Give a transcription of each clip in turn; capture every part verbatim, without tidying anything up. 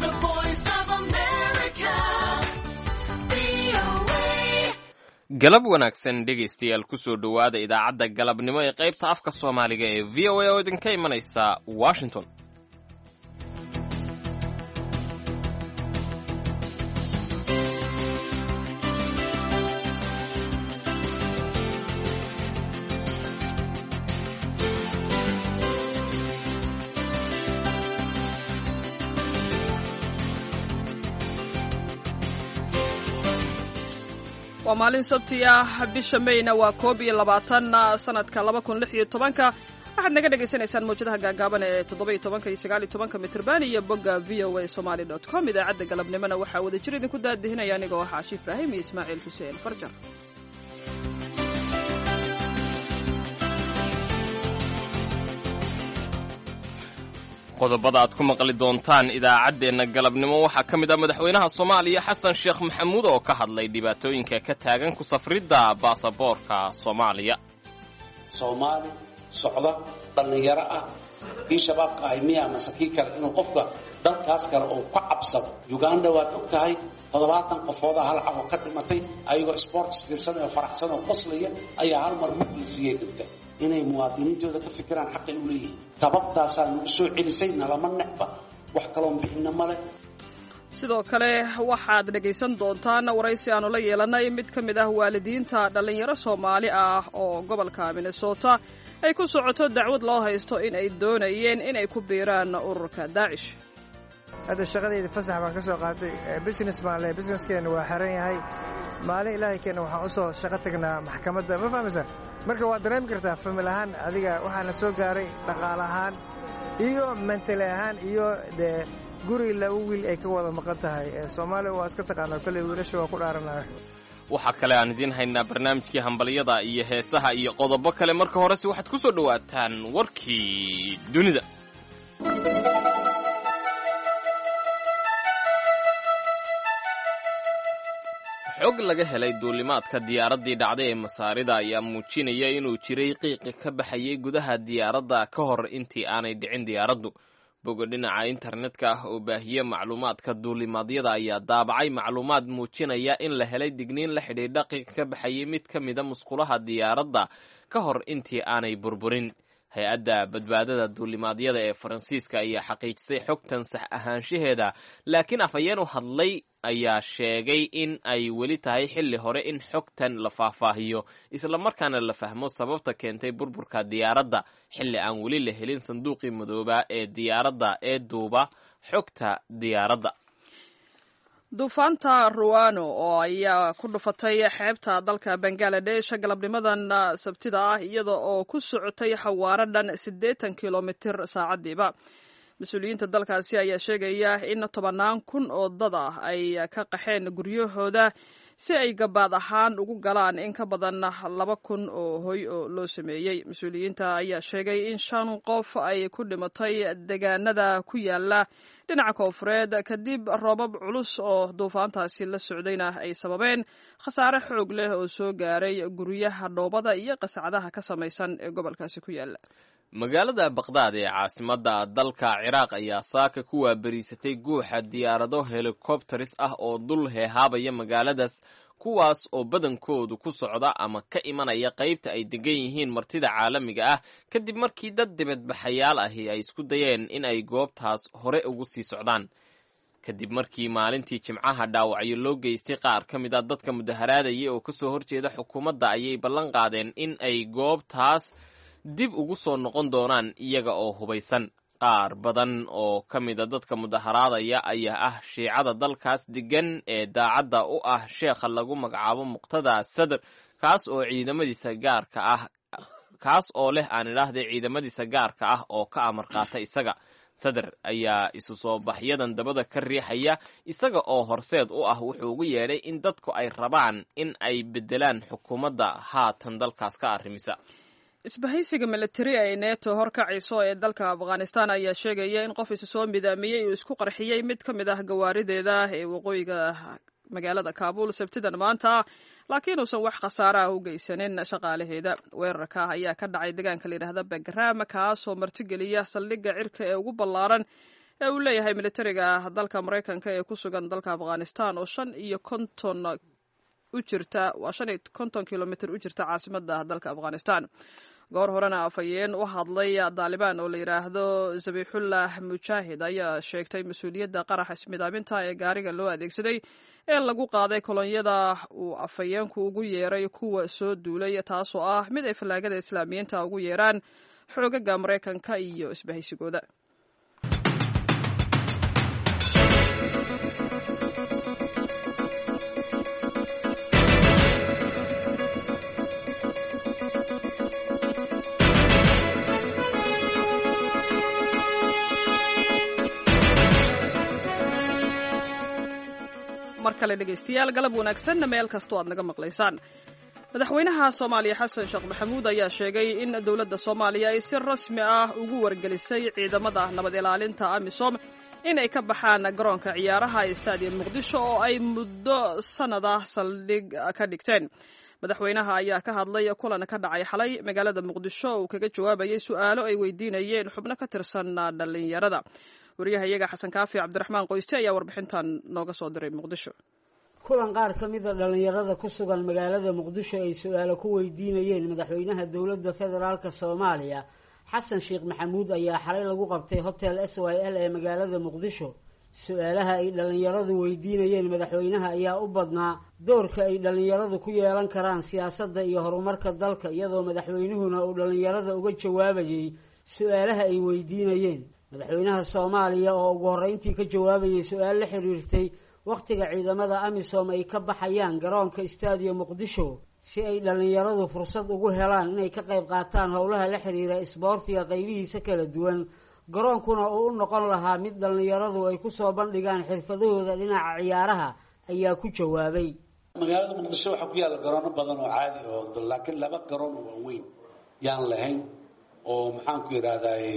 The Voice of America. V O A. galab wanaagsan dhegaystayaal ku soo dhowaada idaacadda galabnimo ee qaybta afka Soomaaliga ee V O A oo idinka imanaysa Washington. waa maalin sabti ah bisha Mayna waa koob iyo labaatan sanadka laba kun lix iyo tobanka waxaad naga dhageysanaysaan mowjadaha gaagaaban ee toddoba iyo tobanka iyo sagaal iyo tobanka mitirban iyo bogga v o a somali dot com idaacadda galabnimona waxaa wada jir idinku daadihinaya anigoo ah Caashi Ibraahim iyo Ismaaciil Xuseen Farjar. qodobada aad ku maqli doontaan idaacaddeenna galabnimo waxaa ka mid ah madaxweynaha Soomaaliya Xasan Sheekh Maxamuud oo ka hadlay dhibaatooyinka ka taagan ku safridda baasaboorka Soomaaliya. Soomaali socda dhalinyaro ah kii shabaabka ay miya masakii kale inuu qofka dalkaas kale oo ka cabsado. Uganda waad ogtahay toddobaatan qofood hal cabo ka dhimatay ayagoo sports fiirsan oo faraxsan oo qoslaya ayaa hal mar maqlisiyay dadka inay muwaadiniintooda ka fikiraan xaq ay u leeyihiin. tababtaasaa lagu soo celisay nalama necba wax kaloo bixinna male. sidoo kale waxaad dhegaysan doontaan waraysi aanu la yeelanay mid ka mid ah waalidiinta dhalinyaro Soomaali ah oo gobolka Minnesota ay ku socoto dacwad loo haysto in ay doonayeen in ay ku biiraan ururka Daesh. hadda shaqadayda fasax baan ka soo qaatay business baan leeyahay businesskeena waa xiran yahay maalin ilaahay keena waxaan u soo shaqo tagnaa maxkamadda ma fahmaysaa marka waad dareemi kartaa famil ahaan adiga waxaana soo gaaray dhaqaale ahaan iyo mental ahaan iyo dee guri laba wiil ay ka wada maqan tahay Soomaaliya waa iska taqaanaa kale wiilasha waa ku dhaaranaya. waxaa kale aan idiin haynaa barnaamijkii hambaliyada iyo heesaha iyo qodobo kale marka horese waxaad ku soo dhawaataan warkii dunida. xog laga helay duulimaadka diyaaraddii dhacday ee masaarida ayaa muujinaya inuu jiray qiiqi ka baxayay gudaha diyaaradda ka hor intii aanay dhicin diyaaraddu. boga dhinaca internetka ah oo baahiye macluumaadka duulimaadyada ayaa daabacay macluumaad muujinaya in la helay digniin la xidhiidha qiiq ka baxayay mid ka mida musqulaha diyaaradda ka hor intii aanay burburin. hay-adda badbaadada duulimaadyada ee Faransiiska ayaa xaqiijisay xogtan sax ahaanshaheeda, laakiin afhayeen u hadlay ayaa sheegay in ay weli tahay xilli hore in xogtan la faahfaahiyo isla markaana la fahmo sababta keentay burburka diyaaradda xilli aan weli la helin sanduuqii madooba ee diyaaradda ee duuba xogta diyaaradda. duufaanta Ruano oo ayaa ku dhufatay xeebta dalka Bangladesh galabnimadan sabtida ah iyada oo ku socotay xawaare dhan siddeetan kiiloomitir saacadiiba. mas-uuliyiinta dalkaasi ayaa sheegaya in tobanaan kun oo dad ah ay ka qaxeen guryahooda si ay gabaad ahaan ugu galaan in ka badan laba kun oo hoy oo loo sameeyey. mas-uuliyiinta ayaa sheegay in shan qof ay ku dhimatay deegaanada ku yaala dhinaca koonfureed kadib roobab culus oo duufaantaasi la socdayna ay sababeen khasaare xoog leh oo soo gaaray guryaha dhoobada iyo qasacadaha ka samaysan ee gobolkaasi ku yaala. magaalada Baqdaad ee caasimadda dalka Ciraaq ayaa saaka ku waabariisatay guuxa diyaarado helicopters ah oo dul heehaabaya magaaladaas, kuwaas oo badankoodu ku socda ama ka imanaya qaybta ay degan yihiin martida caalamiga ah kadib markii dad dibadbaxayaal ahi ay isku dayeen in ay goobtaas hore ugu sii socdaan. kadib markii maalintii Jimcaha dhaawacyo loo geystay qaar ka mid ah dadka mudaharaadaya oo ka soo horjeeda xukuumadda ayay ballan qaadeen in ay goobtaas dib ugu soo noqon doonaan iyaga oo hubaysan. qaar badan oo ka mida dadka mudaharaadaya ayaa ah shiicada dalkaas degan ee daacadda u ah sheekha lagu magacaabo Muqtada Sadr, kaas oo ciidamadiisa gaarka ah kaas oo leh aan idhaahday ciidamadiisa gaarka ah oo ka amar qaata isaga. Sadr ayaa isu soo baxyadan dabada ka riixaya isaga oo horseed u ah wuxuu ugu yeedhay in dadku ay rabaan in ay bedelaan xukuumadda haatan dalkaas ka arrimisa. isbahaysiga militari ee neto horkacayso ee dalka Afghanistan ayaa sheegaya in qof isu soo midaamiyey uu isku qarxiyey mid ka mid ah gawaarideeda ee waqooyiga magaalada Kabul sabtidan maanta, laakiin uusan wax khasaare ah u geysanin shaqaalaheeda. weerarka ayaa ka dhacay deegaanka la yiraahdo Bagram, kaas oo martigeliya saldhigga cirka ee ugu ballaaran ee uu leeyahay militariga dalka maraykanka ee ku sugan dalka afghanistan oo shan iyo konton u jirta waa shan iyo konton kilomitr u jirta caasimadda dalka afghanistan. goor horena afhayeen u hadlay daalibaan oo la yidhaahdo zabixullah mujaahid ayaa sheegtay mas-uuliyadda qaraxa ismidaaminta ee gaariga loo adeegsaday ee lagu qaaday kolonyada uu afhayeenku ugu yeeray kuwa soo duulay, taasoo ah mid ay fallaagada islaamiyiinta ugu yeeraan xoogaga maraykanka iyo isbahaysigooda. mar kale dhegaystayaal galab wanaagsan meel kastoo aad naga maqlaysaan. madaxweynaha Soomaaliya Xasan Sheekh Maxamuud ayaa sheegay in dawladda Soomaaliya ay si rasmi ah ugu wargelisay ciidamada nabad ilaalinta AMISOM in ay ka baxaan garoonka ciyaaraha ee Stadium Muqdisho oo ay muddo sanad ah saldhig ka dhigteen. madaxweynaha ayaa ka hadlay kulan ka dhacay xalay magaalada Muqdisho oo kaga jawaabayay su'aalo ay weydiinayeen xubno ka tirsan dhalinyarada. wariyahayaga xasan kaafi cabdiraxmaan qoyste ayaa warbixintan nooga soo diray Muqdisho. kulan qaar ka mid a dhalinyarada ku sugan magaalada Muqdisho ay su'aalo ku weydiinayeen madaxweynaha dowladda federaalka Soomaaliya Xasan Sheekh Maxamuud ayaa xalay lagu qabtay Hotel S Y L ee magaalada Muqdisho. su'aalaha ay dhalinyaradu weydiinayeen madaxweynaha ayaa u badnaa doorka ay dhalinyaradu ku yeelan karaan siyaasadda iyo horumarka dalka, iyadoo madaxweynuhuna uu dhalinyarada uga jawaabayay su'aalaha ay weydiinayeen. madaxweynaha Soomaaliya oo ugu horreyntii ka jawaabayay su'aal la xiriirtay waqtiga ciidamada AMISOM ay ka baxayaan garoonka Stadium Muqdisho si ay dhalinyaradu fursad ugu helaan inay ka qayb qaataan howlaha la xiriira isboortiga qaybihiisa kala duwan, garoonkuna uu u noqon lahaa mid dhalinyaradu ay ku soo bandhigaan xirfadahooda dhinaca ciyaaraha, ayaa ku jawaabay. magaalada Muqdisho waxaa ku yaala garoono badan oo caadi oo laakiin laba garoon oo waaweyn yaan lahayn oo maxaan ku yiraahdaa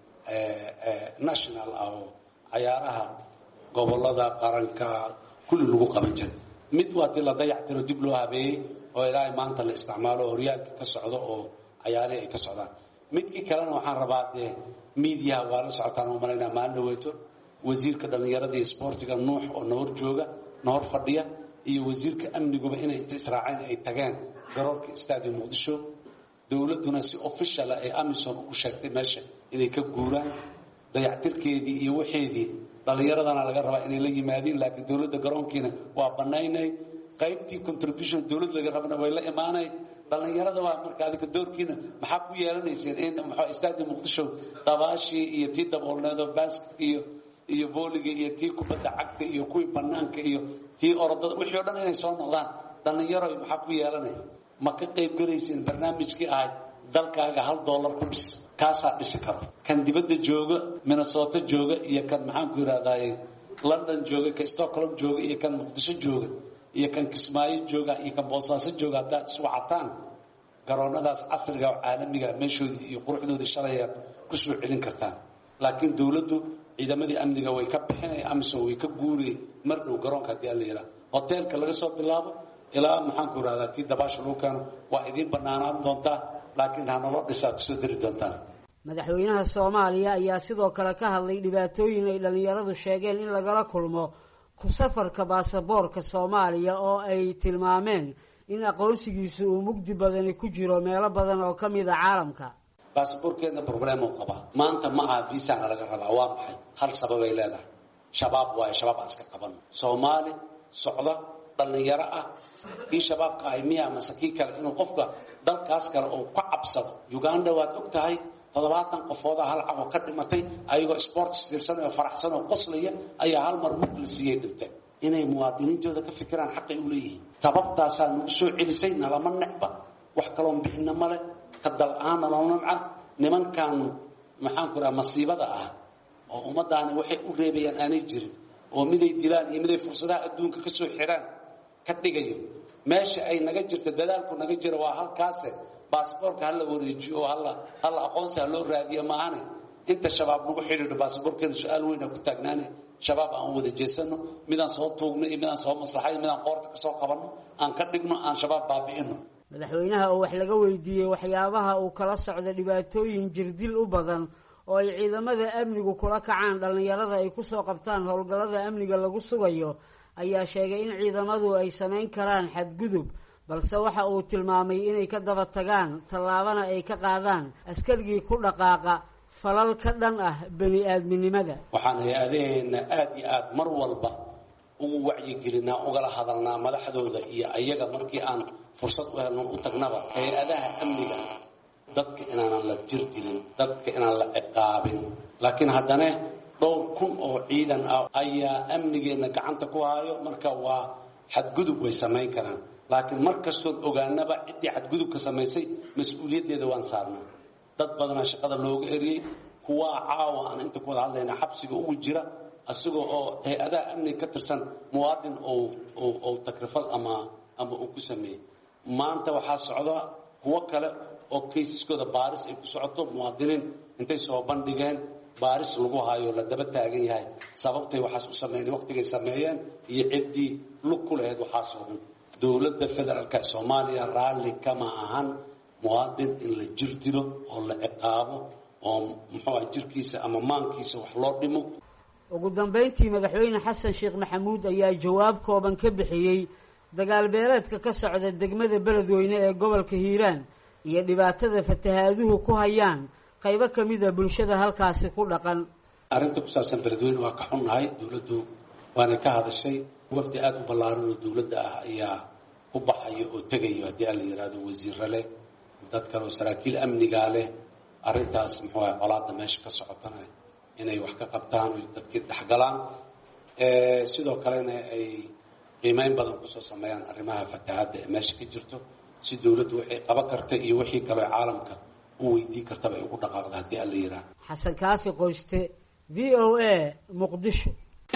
national ah oo ciyaaraha gobolada qaranka kulli lagu qaban jiray. mid waa tii la dayactiro dib loo habeeyey oo ilaahay maanta la isticmaalo horyaalka ka socdo oo ciyaaraha ay ka socdaan. midkii kalena waxaan rabaa dee media waa la socotaan oo malaynaa maalin dhaweeto wasiirka dhalinyarada iyo isboortiga nuux oo nahor jooga nahor fadhiya iyo wasiirka amniguba inay inta israaceen ay tageen garoonka Stadium Muqdisho. dawladuna si official ah ee AMISOM u sheegtay meesha inay ka guuraan dayactirkeedii iyo waxeedii dhalinyaradana laga rabaa inay la yimaadeen, laakiin dawladda garoonkiina waa banaynay qaybtii contribution dawladda laga rabana way la imaanay. dhalinyarada waa marka adika doorkiina maxaa ku yeelanayseen in maxaa Stadium Muqdisho dabaashii iyo tii daboolneedo basket iyo iyo volleyga iyo tii kubadda cagta iyo kuwii banaanka iyo tii orodada wixii oo dhan inay soo noqdaan dhalinyaro maxaa ku yeelanay ma ka qayb galayseen barnaamijkii ahayd dalkaaga hal dollar ku dhis kaasaa dhisi karo. kan dibadda jooga Minnesota jooga iyo kan maxaan ku yiraahdaa London jooga ka Stockholm jooga iyo kan Muqdisho jooga iyo kan Kismaayo jooga iyo kan Boosaaso jooga haddaad isu wacataan garoonadaas casriga oo caalamiga meeshoodii iyo quruxdoodii shalayaad ku soo celin kartaan. laakiin dawladdu ciidamadii amniga way ka bixinayaan AMISOM way ka guuriyeen mar dhow garoonka hadii la yiraahdo hotelka laga soo bilaabo ilaa maxaan ku yiraahdaa tii dabaasha lagu keeno waa idin banaanaan doontaa, laakiin ha nolol dhisaa kusoo diri doontaa. madaxweynaha Soomaaliya ayaa sidoo kale ka hadlay dhibaatooyin ay dhalinyaradu sheegeen in lagala kulmo ku safarka baasaboorka Soomaaliya oo ay tilmaameen in aqoonsigiisu uu mugdi badan ku jiro meelo badan oo ka mid ah caalamka. baasaboorkeena problem uu qaba maanta ma aha visa laga rabaa. waa maxay? hal sabab ay leedahay. shabaab waa shabaab aska qaban Soomaali socda dhalinyaro ah kii shabaabka ay miya masaki kale inuu qofka dalkaas kale oo ka cabsado. Uganda waad ogtahay toddobaatan qofood hal cabo ka dhimatay ayagoo sports fiirsan oo faraxsan oo qoslaya ayaa hal mar mugli siiyay dhintay. inay muwaadiniintooda ka fikiraan xaqay u leeyihiin. sababtaasaa nagu soo celisay nalama necba wax kaloon bixina male ka dal aana loo namca nimankan maxaan ku rahaa masiibada ah oo ummadaani waxay u reebayaan aanay jirin oo miday dilaan iyo miday fursadaha adduunka ka soo xiraan ka dhigayo. meesha ay naga jirto dadaalku naga jiro waa halkaase baasaboorka hala wareejiyo oo hala hala aqoonsi loo raadiyo maahane inta shabaab nagu xidhiidho baasaboorkeena su'aal weyn ku taagnaanay shabaab aan wada jeesano midaan soo tuugno iyo midaan soo maslaxay midaan qoorta ka soo qabanno aan ka dhigno aan shabaab baabi'ino. madaxweynaha oo wax laga weydiiyey waxyaabaha uu kala socdo dhibaatooyin jirdil u badan oo ay ciidamada amnigu kula kacaan dhallinyarada ay kusoo qabtaan howlgallada amniga lagu sugayo ayaa sheegay in ciidamadu ay samayn karaan xadgudub balse waxa uu tilmaamay inay ka daba tagaan tallaabana ay ka qaadaan askarigii ku dhaqaaqa falal ka dhan ah bani aadminimada. waxaan hay-adaheena aad iyo aad mar walba ugu wacyigelinaa ugala hadalnaa madaxdooda iyo ayaga markii aan fursad u helno u tagnaba hay-adaha amniga dadka inaanan la jir dilin dadka inaan la ciqaabin laakiin haddana dhowr kun oo ciidan ah ayaa amnigeenna gacanta ku hayo marka waa xadgudub way samayn karaan laakiin mar kastood ogaanaba ciddii xadgudubka samaysay mas-uuliyaddeeda waan saarnaa dad badanaa shaqada looga eriyey kuwaa caawa aan inta ku wada hadlayna xabsiga ugu jira asagoo oo hay-adaha amniga ka tirsan muwaadin oo takrifal ama ama uu ku sameeyey maanta waxaa socda kuwo kale oo kaysaskooda baaris ay ku socoto muwaadiniin intay soo bandhigeen baaris lagu hayo la daba taagan yahay sababtay waxaas u sameeyeen waqtigay sameeyeen iyo ciddii lug ku lahayd waxaasoo dhan dowladda federaalka ee soomaaliya raalli kama ahan muwaadin in la jir dilo oo la ciqaabo oo muxuu ah jirkiisa ama maankiisa wax loo dhimo. ugu dambeyntii madaxweyne xasan sheekh maxamuud ayaa jawaab kooban ka bixiyey dagaal beeleedka ka socda degmada beledweyne ee gobolka hiiraan iyo dhibaatada fatahaaduhu ku hayaan qaybo ka mid a bulshada halkaasi ku dhaqan. arrinta ku saabsan beledweyne waa ka xunnahay dowladdu waana ka hadashay wafdi aada u ballaaran oo dowladda ah ayaa u baxayo oo tegayo haddii aan la yidhaahdo wasiirro leh dad kale oo saraakiil amnigaa leh arrintaas muxuu ah colaadda meesha ka socotana inay wax ka qabtaan oo dadkii dhexgalaan sidoo kalena ay qiimeyn badan kusoo sameeyaan arrimaha fatahaadda ee meesha ka jirto si dowladdu waxay qaban karta iyo wixii kaloo caalamka u weydiin kartaba ay ugu dhaqaaqda haddii aan la yidhaahdo. xasan kaafi qoyste v o a muqdisho.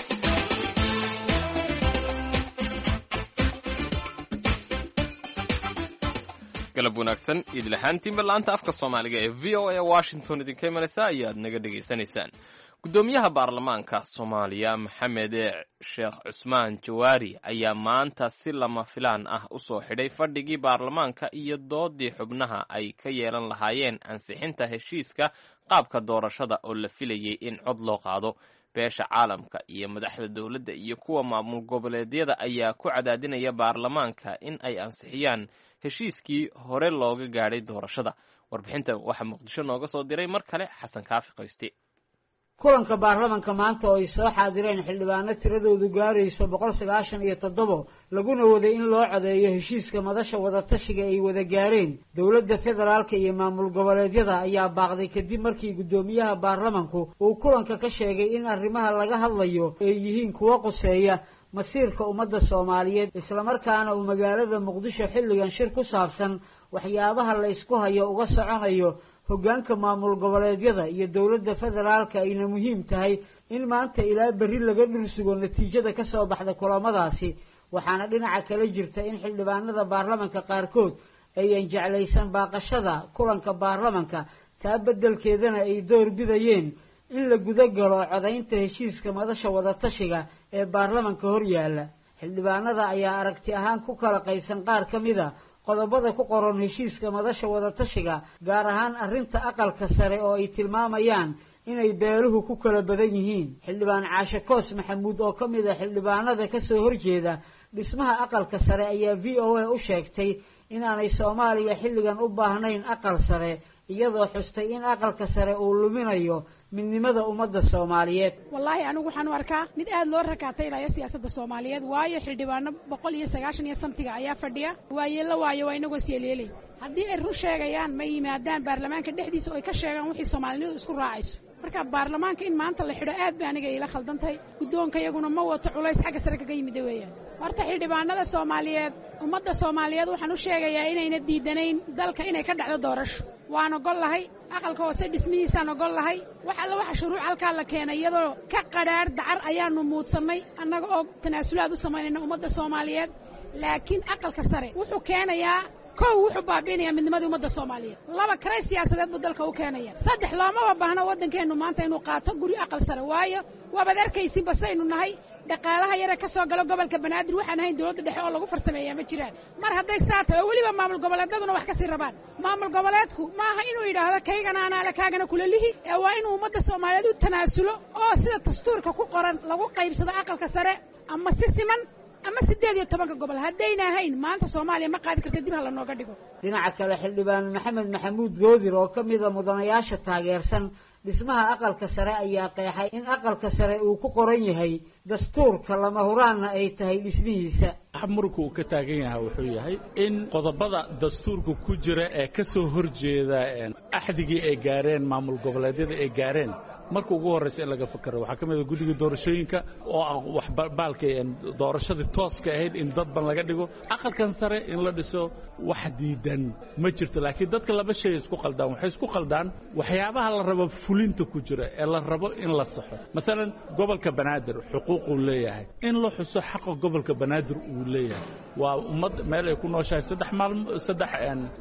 galab wanaagsan idil ahaantiinba laanta afka soomaaliga ee v o a washington idinka imanaysa ayaad naga dhegaysanaysaan. guddoomiyaha baarlamaanka soomaaliya maxamed sheekh cusmaan jawaari ayaa maanta si lama filaan ah u soo xidhay fadhigii baarlamaanka iyo doodii xubnaha ay ka yeelan lahaayeen ansixinta heshiiska qaabka doorashada oo la filayay in cod loo qaado. beesha caalamka iyo madaxda dowladda iyo kuwa maamul goboleedyada ayaa ku cadaadinaya baarlamaanka in ay ansixiyaan heshiiskii hore looga gaadhay doorashada. warbixintan waxaa muqdisho nooga soo diray mar kale xasan kaafi qoyste. kulanka baarlamanka maanta oo ay soo xaadireen xildhibaano tiradoodu gaarayso boqol sagaashan iyo toddobo laguna waday in loo codeeyo heshiiska madasha wadatashiga ay wada gaareen dowladda federaalka iyo maamul goboleedyada ayaa baaqday kadib markii guddoomiyaha baarlamanku uu kulanka ka sheegay in arrimaha laga hadlayo ay yihiin kuwo quseeya masiirka ummadda soomaaliyeed islamarkaana uu magaalada muqdisho xilligan shir ku saabsan waxyaabaha la isku hayo uga soconayo hoggaanka maamul goboleedyada iyo dowladda federaalka ayna muhiim tahay in maanta ilaa berri laga dhursugo natiijada ka soo baxda kulamadaasi waxaana dhinaca kale jirta in xildhibaanada baarlamanka qaarkood ayan jeclaysan baaqashada kulanka baarlamanka taa beddelkeedana ay door bidayeen in la guda galo codaynta heshiiska madasha wadatashiga ee baarlamanka hor yaalla. xildhibaanada ayaa aragti ahaan ku kala qaybsan qaar ka mid a qodobada ku qoran heshiiska madasha wadatashiga gaar ahaan arrinta aqalka sare oo ay tilmaamayaan inay beeluhu ku kala badan yihiin. xildhibaan caashe koos maxamuud oo ka mid a xildhibaanada ka soo horjeeda dhismaha aqalka sare ayaa v o a u sheegtay inaanay soomaaliya xilligan u baahnayn aqal sare iyadoo xustay in aqalka sare uu luminayo midnimada ummadda soomaaliyeed. wallaahi anigu waxaan u arkaa mid aad loo rakaataynaya siyaasadda soomaaliyeed waayo xildhibaano boqol iyo sagaashan iyo samtiga ayaa fadhiya waayeella waayo waa inagoo syeeleelay haddii ay run sheegayaan ma yimaadaan baarlamaanka dhexdiisa oo ay ka sheegaan wixii soomaalinidu isku raacayso. marka baarlamaanka in maanta la xidho aad ba aniga ila khaldantahay guddoonka iyaguna ma wato culays xagga sare kaga yimida weeyaan. horta xildhibaanada soomaaliyeed ummadda soomaaliyeed waxaan u sheegayaa inayna diidanayn dalka inay ka dhacdo doorasho waan ogol lahay aqalka hoose dhismihiisaan ogol lahay wax alla waxa shuruuc halkaa la keenay iyadoo ka qadhaadh dacar ayaanu muudsannay annaga oo tanaasulaad u samaynayna ummadda soomaaliyeed laakiin aqalka sare wuxuu keenayaa kow wuxuu baabiinayaa midnimadii ummadda soomaaliyeed laba karay siyaasadeed buu dalka u keenaya saddex loomaba baahna waddankeennu maanta inuu qaato guri aqal sare waayo waabaad arkaysin basaynu nahay dhaqaalaha yara ka soo galo gobolka banaadir waxaan ahayn dawladda dhexe oo lagu farsameeyaa ma jiraan mar hadday saa tahay oo weliba maamul goboleedaduna wax ka sii rabaan maamul goboleedku maaha inuu yidhaahdo kaygana anaale kaagana kula lihi ee waa inuu ummadda soomaaliyeed u tanaasulo oo sida dastuurka ku qoran lagu qaybsado aqalka sare ama si siman ama siddeed iyo tobanka gobol haddayna ahayn maanta soomaaliya ma qaadi karta dib ha lanooga dhigo dhinaca kale xildhibaan maxamed maxamuud goodir oo ka mida mudanayaasha taageersan dhismaha aqalka sare ayaa qeexay in aqalka sare uu ku qoran yahay dastuurka lama huraanna ay tahay dhismihiisa muranku uu ka taagan yahay wuxuu yahay in qodobada dastuurka ku jira ee ka soo horjeeda axdigii ay gaareen maamul goboleedyada ay gaareen marka ugu horreysa in laga fakaro waxaa ka mid ah guddiga doorashooyinka oo ah wax baalkay doorashadii tooska ahayd in dad ban laga dhigo aqalkan sare in la dhiso wax diidan ma jirto laakiin dadka laba shay isku qaldaan waxay isku qaldaan waxyaabaha la rabo fulinta ku jira ee la rabo in la saxo maalan gobolka banaadir xuquuquu leeyahay in la xuso xaqa gobolka banaadir uu leeyahay waa ummad meel ay ku nooshahay saddex maalmo saddex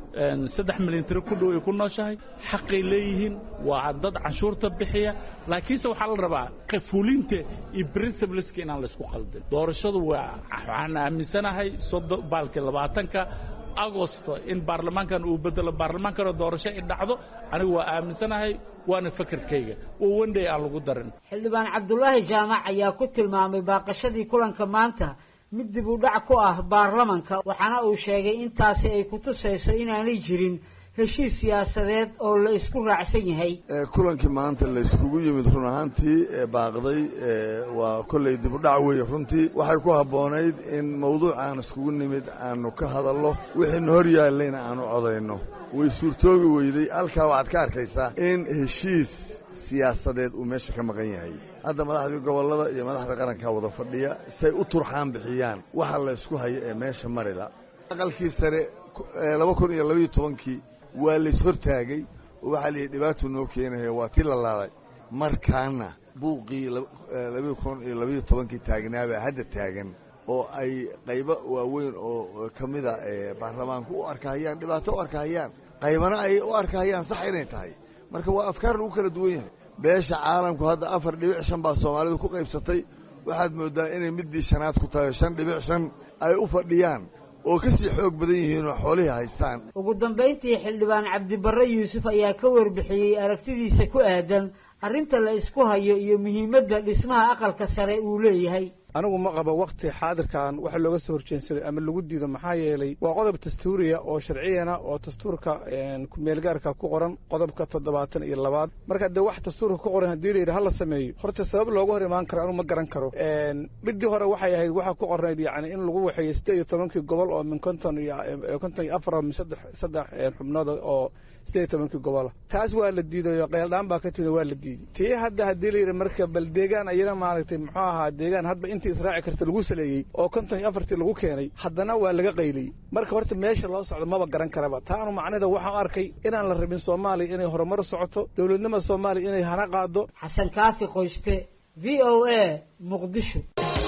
saddex milyan tiro ku dhow ay ku nooshahay xaqay leeyihiin waa dad canshuurta bixiya laakiinse waxaa la rabaa fulinta iyo principleska inaan la isku qaldin doorashadu waa waxaan aaminsanahay soddon baalkii labaatanka agosto in baarlamaankan uu bedelo baarlamaankana doorasho ay dhacdo anigu waa aaminsanahay waana fakarkayga oo wandhay aan lagu darin xildhibaan cabdulaahi jaamac ayaa ku tilmaamay baaqashadii kulanka maanta mid dib u dhac ku ah baarlamanka waxaana uu sheegay intaasi ay ku tusayso inaanay jirin heshiis siyaasadeed oo la isku raacsan yahay kulankii maanta la iskugu yimid run ahaantii baaqday waa kolley dib u dhac weeye runtii waxay ku habboonayd in mawduucaan iskugu nimid aanu ka hadallo wixiina hor yaallayna aanu codayno way suurtoobi weyday halkaa waxaad ka arkaysaa in heshiis siyaasadeed uu meesha ka maqan yahay hadda madaxdii gobollada iyo madaxda qarankaa wada fadhiya say u turxaan bixiyaan waxa la isku hayo ee meesha marila aqalkii sare laba kun iyo labaiyo tobankii waa lays hortaagay oo waxaa layidhi dhibaato noo keenayo waa tii la laaday markaana buuqii labaiyo kun iyo labaiyo tobankii taagnaabaa hadda taagan oo ay qaybo waaweyn oo ka mida baarlamaanku u arkahayaan dhibaato u arkahayaan qaybana ay u arkahayaan sax inay tahay marka waa afkaar lagu kala duwan yahay beesha caalamku hadda afar dhibic shan baa soomaalidu ku qaybsatay waxaad mooddaa inay middii shanaad ku tahay shan dhibic shan ay u fadhiyaan oo ka sii xoog badan yihiin oo xoolihii haystaan ugu dambayntii xildhibaan cabdibarre yuusuf ayaa ka warbixiyey aragtidiisa ku aadan arrinta la isku hayo iyo muhiimadda dhismaha aqalka sare uu leeyahay anigu ma qabo wakti xaadirkan waxa looga soo horjeensado ama lagu diido maxaa yeelay waa qodob dastuuriya oo sharciyana oo dastuurka kumeelgaarka ku qoran qodobka toddobaatan iyo labaad marka dee wax dastuurka ku qoran haddii la yidhi hala sameeyo horta sabab looga hor imaan karo anigu ma garan karo midii hore waxay ahayd waxaa ku qornayd yacni in lagu waxeeyo siddeed iyo tobankii gobol oo min konton iyo konton iyo afar min saddex saddex xubnood oo siddeed iyo tobankii gobola taas waa la diidayo qeeldhaan baa ka timid waa la diiday tii hadda haddii la yidhi marka bal deegaan ayana maaragtay muxuu ahaa deegaan hadba intii israaci karta lagu saleeyey oo konton iyo afartii lagu keenay haddana waa laga qayliyey marka horta meesha loo socdo maba garan karaba taanu macnida waxaan arkay inaan la rabin soomaaliya inay horumar socoto dowladnimada soomaaliya inay hana qaado xasan kaafi qoyste v o a muqdisho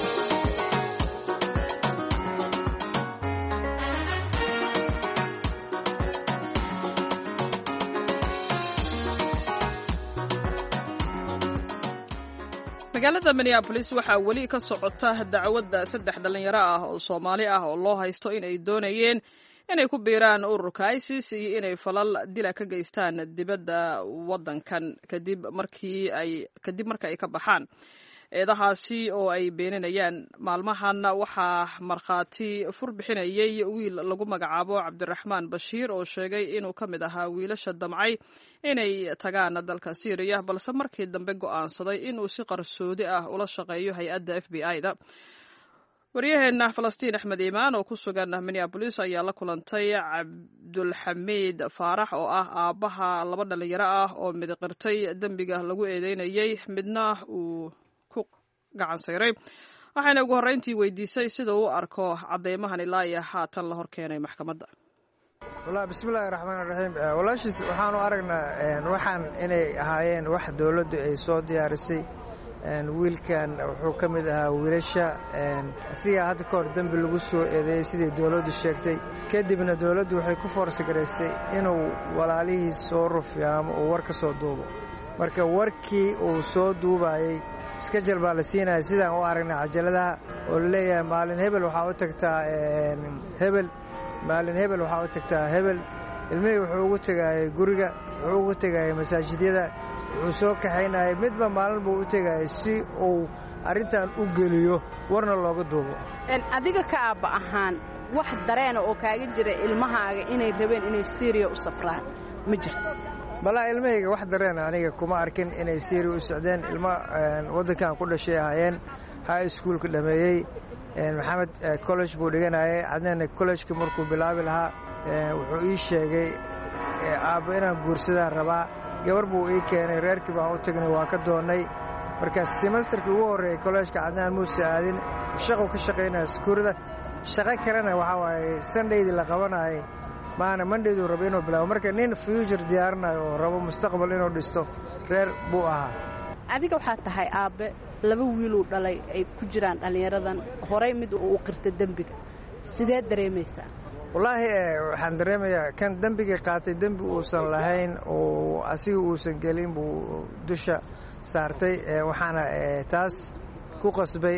magaalada minneabolis waxaa weli ka socota dacwadda saddex dhallinyaro ah oo soomaali ah oo loo haysto in ay doonayeen inay ku biiraan ururka isis iyo inay falal dila ka geystaan dibadda waddankan kadib markii ay kadib marka ay ka baxaan eedahaasi oo ay beeninayaan maalmahan waxaa markhaati fur bixinayay wiil lagu magacaabo cabdiraxmaan bashiir oo sheegay inuu ka mid ahaa wiilasha damcay inay tagaan dalka syriya balse markii dambe go'aansaday inuu si qarsoodi ah ula shaqeeyo hay-adda f b i da waryaheena falastiin axmed iimaan oo ku sugan minneabolis ayaa la kulantay cabdulxamiid faarax oo ah aabbaha laba dhallinyaro ah oo mid qirtay dembiga lagu eedeynayay midna uu ku gacan sayray waxayna ugu horreyntii weydiisay sida uu arko caddeymahan ilaa iyo haatan la hor keenay maxkamadda wallaahi bismillaahi raxmaani raxiim walaashiis waxaanu aragnaa waxaan inay ahaayeen wax dowladdu ay soo diyaarisay wiilkan wuxuu ka mid ahaa wiilasha asigaa hadda ka hor dembi lagu soo eedeeyey sidii dowladdu sheegtay kadibna dowladdu waxay ku foorsigaraystay inuu walaalihiis soo rufiyo ama uu war ka soo duubo marka warkii uu soo duubayey iskajal baa la siinaya sidaan u aragnay cajaladaha oo laleeyahay maalin hebel waxaa u tagtaa hebel maalin hebel waxaa u tagtaa hebel ilmihii wuxuu ugu tegayay guriga wuxuu ugu tegayay masaajidyada wuxuu soo kaxaynayay midba maalin buu u tegayay si uu arrintan u geliyo warna looga duubo adiga ka aabba ahaan wax dareena oo kaaga jira ilmahaaga inay rabeen inay Syria u safraan ma jirto balaa ilmahayga wax dareena aniga kuma arkin inay Syria u socdeen ilma waddankan ku dhashay ahaayeen high schoolka dhameeyey maxamed college buu dhiganayay cadnaan college-ka markuu bilaabi lahaa wuxuu ii sheegay aabba inaan guursadaan rabaa gabar buu ii keenay reerkii baan u tagnay waa ka doonnay marka semesterkii ugu horreeyey college-ka cadnaan muuse aadin shaquu ka shaqaynaya skuurada shaqo kalena waxaa waaye sundaydii la qabanayay maana mandhayduu rabo inuu bilaabo marka nin future diyaarinayo oo rabo mustaqbal inuu dhisto reer buu ahaa adiga waxaa tahay aabbe laba wiiluu dhalay ay ku jiraan dhallinyaradan horay mid uu qirta dembiga sidee dareemaysaa wallaahi waxaan dareemayaa kan dembiga qaatay dembi uusan lahayn oo asiga uusan gelin buu dusha saartay waxaana taas ku qasbay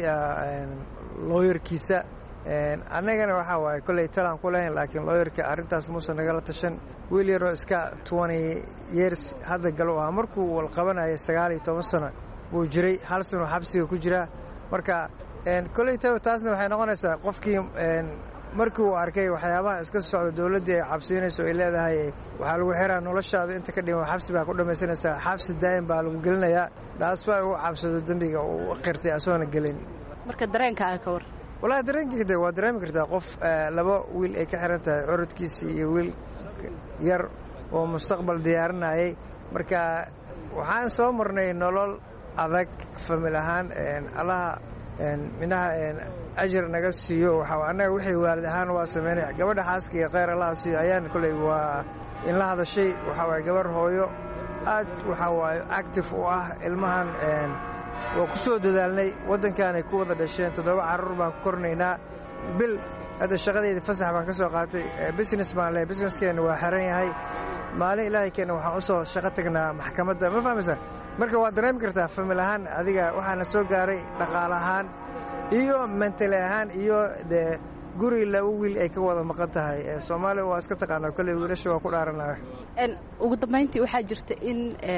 looyarkiisa annagana waxaa waaye kolley talaan ku lahayn laakiin looyarka arrintaas muusan nagala tashan wiil yaroo iska twenty years hadda galo ahaa markuu walqabanayay sagaal iyo toban sano buu jiray hal sano xabsiga ku jiraa marka kolley taasna waxay noqonaysaa qofkii markii uu arkay waxyaabaha iska socda dawladdii ay cabsiinayso ay leedahay waxaa lagu xiraa noloshaada inta ka dhiman xabsi baa ku dhammaysanaysaa xabsi daa'im baa lagu gelinayaa taas waa uu cabsado dembiga uu qirtay asoona gelin marka dareenkaaga ka war wallaahi dareenkayda waa dareemi kartaa qof laba wiil ay ka xiran tahay curadkiisii iyo wiil yar oo mustaqbal diyaarinayay marka waxaan soo marnay nolol adag famil ahaan allaha minaha ajir naga siiyo waxaa annaga wixii waalid ahaan waa samaynay gabadha xaaska iyo khayr allaha siiyo ayaan kolley waa in la hadashay waxaa waaye gabar hooyo aad waxaa waaye active u ah ilmahan waa ku soo dadaalnay waddankaanay ku wada dhasheen toddoba carruur baan ku kornaynaa bil hadda shaqadayda fasax baan ka soo qaatay business baan leh businesskeenna waa xiran yahay maalin ilaahaykeena waxaan u soo shaqo tagnaa maxkamadda ma fahmaysaa marka waad dareemi kartaa famil ahaan adiga waxaana soo gaaray dhaqaale ahaan iyo mentali ahaan iyo dee guri laba wiil ay ka wada maqan tahay soomaaliya waa iska taqaanaa kolley wiilasha waa ku dhaaranaya ugu dambayntii waxaa jirta in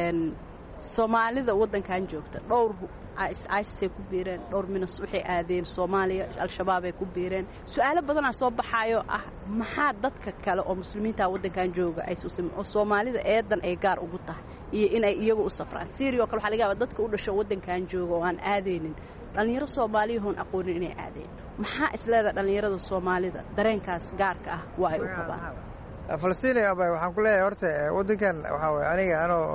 soomaalida waddankan joogta dhowr isay ku biireen dhowr minas waxay aadeen soomaaliya al-shabaab ay ku biireen su-aalo badanaa soo baxaayo ah maxaa dadka kale oo muslimiinta waddankan jooga oo soomaalida eedan ay gaar ugu tahay iyo inay iyagu u safraan Syria oo kale waxaa laga yaabaa dadka u dhasho waddankan jooga oo aan aadaynin dhallinyaro soomaaliyahoon aqoonin inay aadeen maxaa isleeda dhallinyarada soomaalida dareenkaas gaarka ah waa ay u qabaan Falastiin abay waxaan ku leeyahay horta waddankan waxaa waaye aniga anoo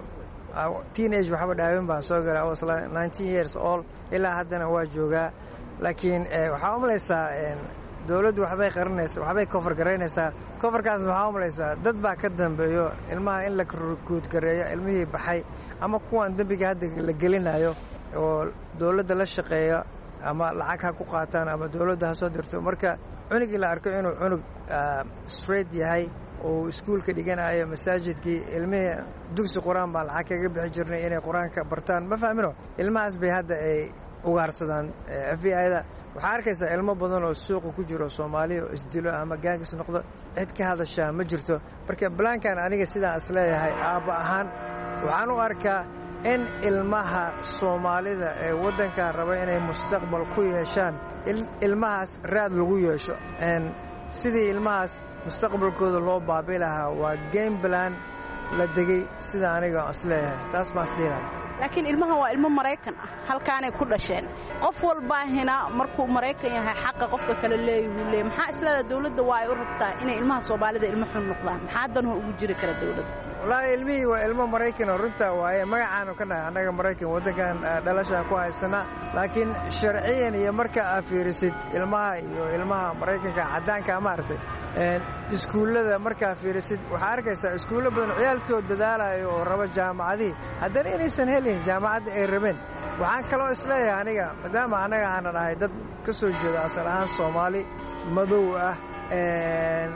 teenage waxba dhaawin baan soo galay oo isla nineteen years old ilaa haddana waa joogaa laakiin waxaa u malaysaa dawladdu waxbay qarinaysaa waxbay kofar garaynaysaa kofarkaasna waxaa u malaysaa dad baa ka dambeeyo ilmaha in la guudgareeyo ilmihii baxay ama kuwan dembiga hadda la gelinayo oo dawladda la shaqeeya ama lacag ha ku qaataan ama dawladda ha soo dirto marka cunugii la arko inuu cunug straight yahay oo iskuulka dhiganayo masaajidkii ilmihii dugsi qur-aan baan lacag kaga bixi jirnay inay qur-aanka bartaan ma fahmino ilmahaas bay hadda ay ugaarsadaan f b i-da waxaa arkaysaa ilmo badan oo suuqa ku jiro soomaaliya oo isdilo ama gaangis noqdo cid ka hadashaa ma jirto marka balaankan aniga sidaan is leeyahay aabba ahaan waxaan u arkaa in ilmaha soomaalida ee waddankan raba inay mustaqbal ku yeeshaan ilmahaas raad lagu yeesho sidii ilmahaas mustaqbalkooda loo baabi lahaa waa game plan la degay sida aniga is leeyahay taas baan isleeyahay laakiin ilmaha waa ilmo Mareykan ah halkaanay ku dhasheen qof walba hina markuu Mareykan yahay xaq qofka kale leeyahay maxaa isleedahay dawladda waa ay u rabtaa inay ilmaha Soomaalida ilmo xun noqdaan maxaa dan ugu jiri kara dawladda wallaahi ilmihii waa ilmo Mareykan oo runta waaye magacaanu ka nahay annaga Mareykan waddankan dhalashaan ku haysana laakiin sharciyan iyo marka aad fiirisid ilmaha iyo ilmaha Mareykanka cadaanka ma aragtay iskuullada markaa fiirisid waxaa arkaysaa iskuullo badan ciyaalkooda dadaalayo oo raba jaamacadii haddana inaysan helin jaamacadda ay rabeen waxaan kaloo isleeyahay aniga maadaama annaga aanan ahay dad ka soo jeeda asal ahaan Soomaali madow ah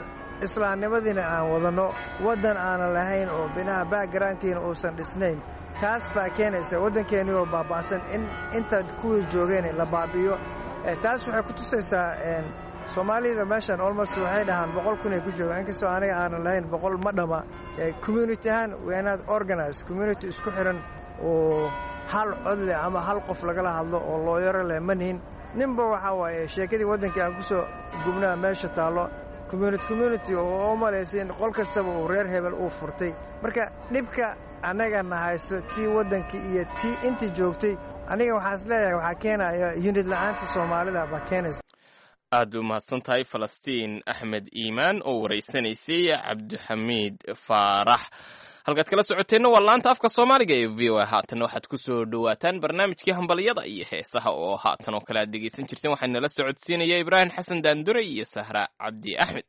islaamnimadiina aan wadano waddan aanan lahayn oo binaha backgroundkiina uusan dhisnayn taas baa keenaysa waddankeeni oo baaba'san in inta kuwii joogeen la baabi'iyo taas waxay ku tusaysaa soomaalida meeshan almost waxay dhahaan boqol kun ay ku joogaan inkastoo aniga aanan lahayn boqol ma dhama community ahaan waa inaad organize community isku xiran oo hal cod leh ama hal qof lagala hadlo oo looyaro leh ma nihin ninba waxaa waaye sheekadii waddankii aan ku soo gubnaa meesha taallo community community oo u malaysa in qol kastaba uu reer hebel uu furtay marka dhibka annagana hayso tii waddankii iyo tii intii joogtay aniga waxaan is leeyahay waxaa keenaya yunid la'aanta soomaalida baa keenaysa aad u mahadsan tahay falastiin axmed iimaan oo waraysanaysay cabdixamiid faarax halkaad kala socoteenna waa laanta afka soomaaliga ee v o a haatanna waxaad ku soo dhowaataan barnaamijkii hambalyada iyo heesaha oo haatan oo kale aad dhegaysan jirteen waxaa nala socodsiinaya ibraahim xasan daandure iyo sahra cabdi axmed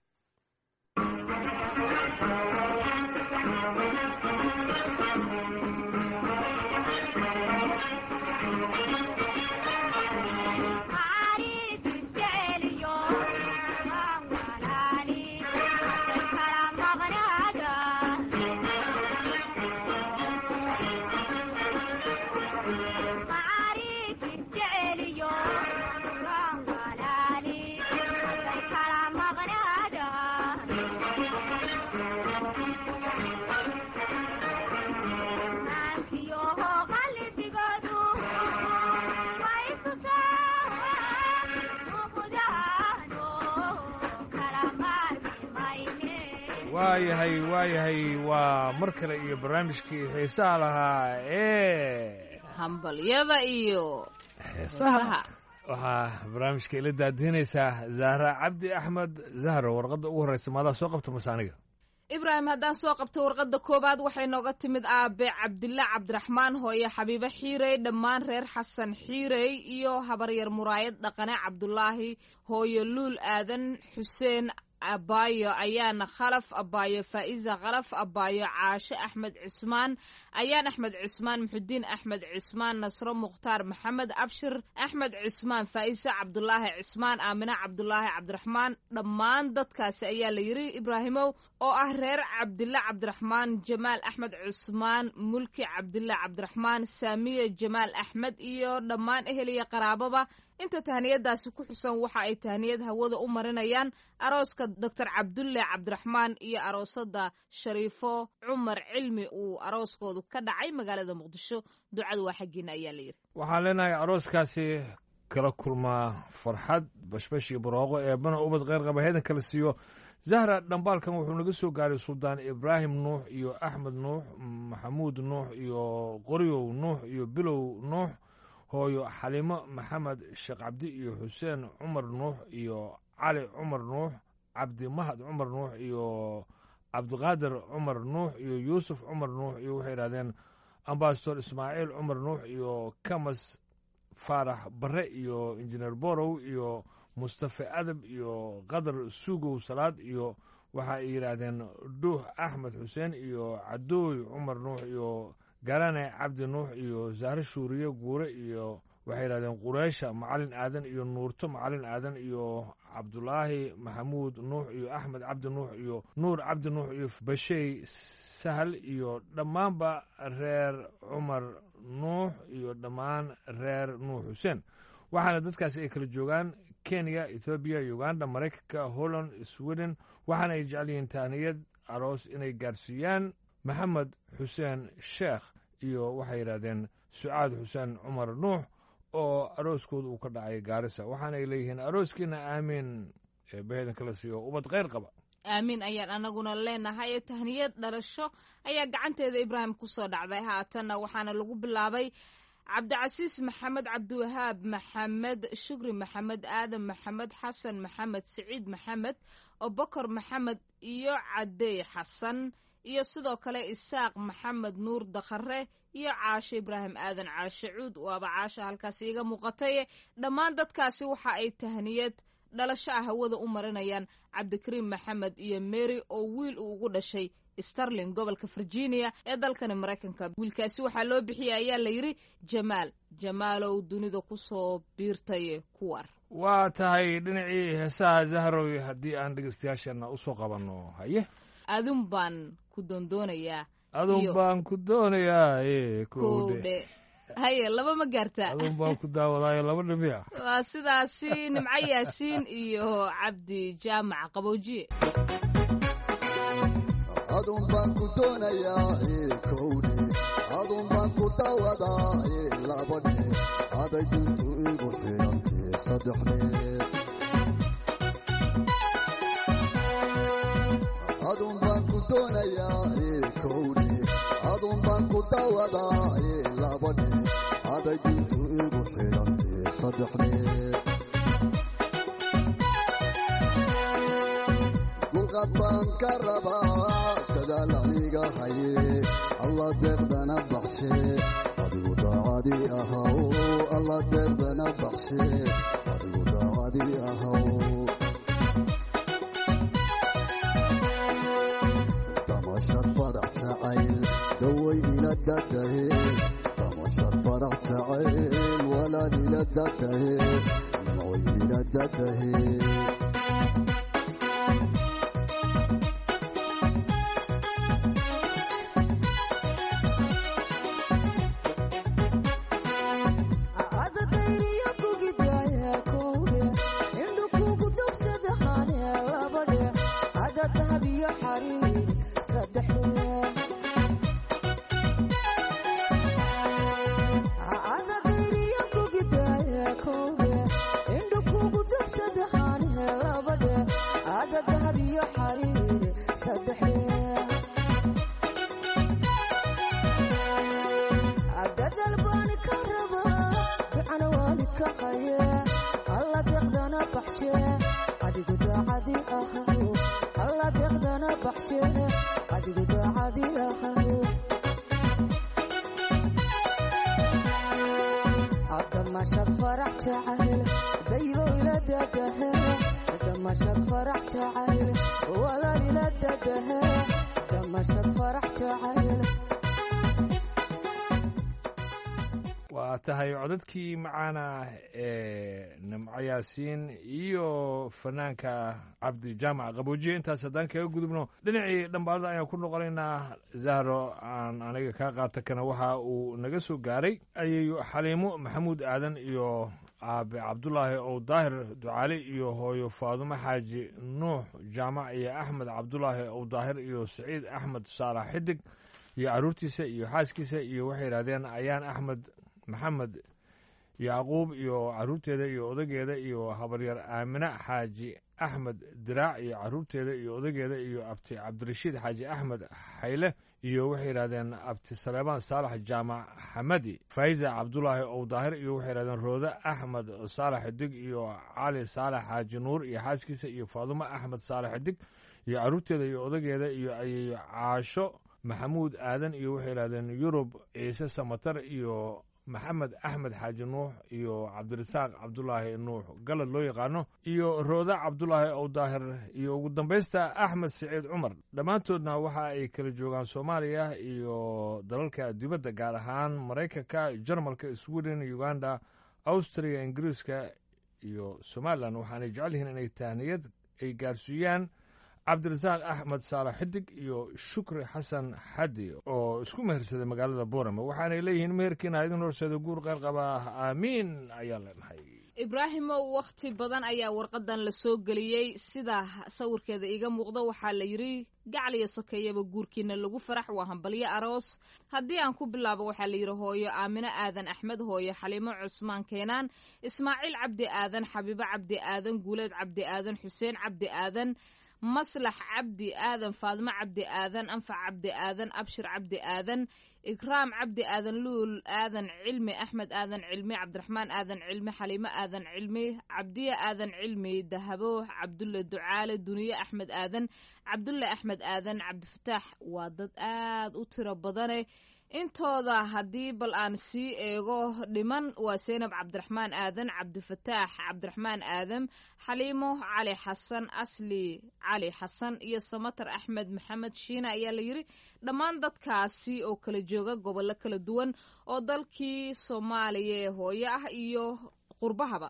waayahay waayahay waa mar kale iyo barnaamijkii heesaha lahaa ee hambalyada iyo heesaha waxaa barnaamijka ila daadihinaysaa zahra cabdi axmed zahro warqadda ugu horreysa maadaa soo qabta masaaniga ibraahim haddaan soo qabto warqadda koowaad waxay nooga timid aabe cabdilla cabdiraxmaan hooye xabiibo xiirey dhammaan reer xasan xiirey iyo habaryar muraayad dhaqane cabdulaahi hooye luul aadan xuseen abaayo ayaana khalaf abaayo faa'iza khalaf abaayo caashe axmed cismaan ayaan axmed cismaan muxudiin axmed cismaan nasro mukhtaar maxamed abshir axmed cismaan faa'isa cabdulaahi cismaan aamina cabdulaahi cabdiraxmaan dhammaan dadkaasi ayaa la yidhi ibraahimow oo ah reer cabdilla cabdiraxmaan jamaal axmed cusmaan mulki cabdilla cabdiraxmaan saamiye jamaal axmed iyo dhammaan ehel iyo qaraababa inta tahniyadaasi ku xusan waxa ay tahniyad hawada u marinayaan arooska doctor cabdulle cabdiraxmaan iyo aroosada shariifo cumar cilmi uu arooskoodu ka dhacay magaalada muqdisho ducada waa xaggiina ayaa la yidhi waxaan leenahay arooskaasi kala kulmaa farxad bashbash iyo barooqo eebbana ubad kheyr qaba heedan kala siiyo zahra dhambaalkan wuxuu naga soo gaaray suldaan ibraahim nuux iyo axmed nuux maxamuud nuux iyo qoryow nuux iyo bilow nuux hooyo xalimo maxamed sheekh cabdi iyo xuseen cumar nuux iyo cali cumar nuux cabdi mahad cumar nuux iyo cabdiqaadir cumar nuux iyo yuusuf cumar nuux iyo waxay yidhahdeen ambasador ismaaciil cumar nuux iyo kamas faarax bare iyo injineer borow iyo mustafe adab iyo qadar sugow salaad iyo waxa ay yidhaahdeen dhuux axmed xuseen iyo cadooy cumar nuux iyo garane cabdi nuux iyo zahre shuuriye guure iyo waxay yidhahdeen qureysha macalin aadan iyo nuurto macalin aadan iyo cabdulaahi maxamuud nuux iyo axmed cabdi nuux iyo nuur cabdi nuux iyo bashey sahal iyo dhammaanba reer cumar nuux iyo dhammaan reer nuux xuseen waxaana dadkaasi ay kala joogaan kenya ethoobiya uganda maraykanka holland sweden waxaana ay jecel yihiin tahniyad aroos inay gaarsiiyaan maxamed xuseen sheekh iyo waxay yidhahdeen sucaad xuseen cumar nuux oo arooskooda uu ka dhacay gaarisa waxaanay leeyihiin arooskiina aamiin eebbaheedan kala siiyo ubad kheyr qaba aamiin ayaan anaguna leenahay tahniyad dhalasho ayaa gacanteeda ibraahim ku soo dhacday haatanna waxaana lagu bilaabay cabdicasiis maxamed cabdiwahaab maxamed shukri maxamed aadan maxamed xasan maxamed siciid maxamed obokor maxamed iyo cadey xasan iyo sidoo kale isaaq maxamed nuur dakhare iyo caashe ibraahim aadan caashe cuud waaba caasha halkaasi iga muuqatay dhammaan dadkaasi waxa ay tahniyad dhalasho ah hawada u marinayaan cabdikariim maxamed iyo mary oo wiil uu ugu dhashay starling gobolka virginia ee dalkani maraykanka wiilkaasi waxaa loo bixiyay ayaa la yidhi jamaal jamaalow dunida ku soo biirtay kuwar waa tahay dhinacii heesaha zahrow haddii aan dhegeystayaasheenna u soo qabanno haye adun baan ku doondoonayaa adun baan ku doonayaa ee kowdhe haye laba ma gaartaa adun baan ku daawadaayo laba dhimiya waa sidaasi nimco yaasiin iyo cabdi jaamac qaboojiye adun baan ku doonayaa ee kowdhe adun baan ku daawadaa ee labadhe aday duntu igu xidhantee saddexdhe adun baan ku doonayaa ee kowdhe adun baan ku daawadaa ee labadhe aday duntu igu xidhantee saddexdhe dulqad baan ka rabaa dadaal aniga haye alla deeqdana baxshe adigu daacadii ahaw alla deeqdana baxshe adigu daacadii ahaw damashad farax jacayl daway ila dadahe damashad farax jacayl walaal ila dadahe nimcoy ila dadahe waa tahay codadkii macaana ee nimco yaasiin iyo fanaanka cabdi jaamac qaboojiye intaas haddaan kaga gudubno dhinacii dhambaalada ayaan ku noqonaynaa zahro aan aniga kaa qaata kana waxa uu naga soo gaaray ayayo xaliimo maxamuud aadan iyo aabe cabdulaahi ow daahir ducaale iyo hooyo faadumo xaaji nuux jaamac iyo axmed cabdulaahi ow daahir iyo saciid axmed saalax xidig iyo carruurtiisa iyo xaaskiisa iyo waxay yidhahdeen ayaan axmed maxamed yacquub iyo carruurteeda iyo odageeda iyo habaryar aamine xaaji axmed diraac iyo carruurteeda iyo odageeda iyo abti cabdirashiid xaaji axmed xayle iyo waxay yidhahdeen abti saleebaan saalax jaamac xamadi faa'iza cabdulaahi ow daahir iyo waxay yidhahdeen roode axmed saalax xidig iyo cali saalax xaaji nuur iyo xaaskiisa iyo faadumo axmed saalax xidig iyo carruurteeda iyo odageeda iyo ayayo caasho maxamuud aadan iyo waxay yidhahdeen yurub ciise samatar iyo maxamed axmed xaaji nuux iyo cabdirasaaq cabdulaahi nuux galad loo yaqaano iyo rooda cabdulaahi ow daahir iyo ugu dambaysta axmed siciid cumar dhammaantoodna waxa ay kala joogaan soomaaliya iyo dalalka dibadda gaar ahaan maraykanka jarmalka sweden uganda austria ingiriiska iyo somalilan waxaanay jecel yihiin inay tahniyad ay gaarsiiyaan cabdirasaaq axmed saalax xidig iyo shukri xasan xadi oo isku mehersaday magaalada boorame waxaanay leeyihiin meherkiina idin horseeda guur qeyr qabaa aamiin ayaan leenahay ibraahimow wakhti badan ayaa warqadan la soo geliyey sida sawirkeeda iiga muuqda waxaa la yidhi gacliya sokeeyaba guurkiina lagu farax waa hambalyo aroos haddii aan ku bilaabo waxaa la yidhi hooyo aamine aadan axmed hooyo xaliimo cusmaan keenaan ismaaciil cabdi aadan xabiibo cabdi aadan guuleed cabdi aadan xuseen cabdi aadan maslax cabdi aadan faadimo cabdi aadan anfac cabdi aadan abshir cabdi aadan ikraam cabdi aadan luul aadan cilmi axmed aadan cilmi cabdiraxmaan aadan cilmi xaliimo aadan cilmi cabdiya aadan cilmi dahabo cabdulle ducaale duniye axmed aadan cabdulle axmed aadan cabdifataax waa dad aad u tiro badane intooda haddii bal aan sii eego dhiman waa seynab cabdiraxmaan aadan cabdifataax cabdiraxmaan aadam xaliimo cali xasan asli cali xasan iyo samatar axmed maxamed shiina ayaa la yidhi dhammaan dadkaasi oo kala jooga gobollo kala duwan oo dalkii soomaaliya ee hooyo ah iyo qurbahaba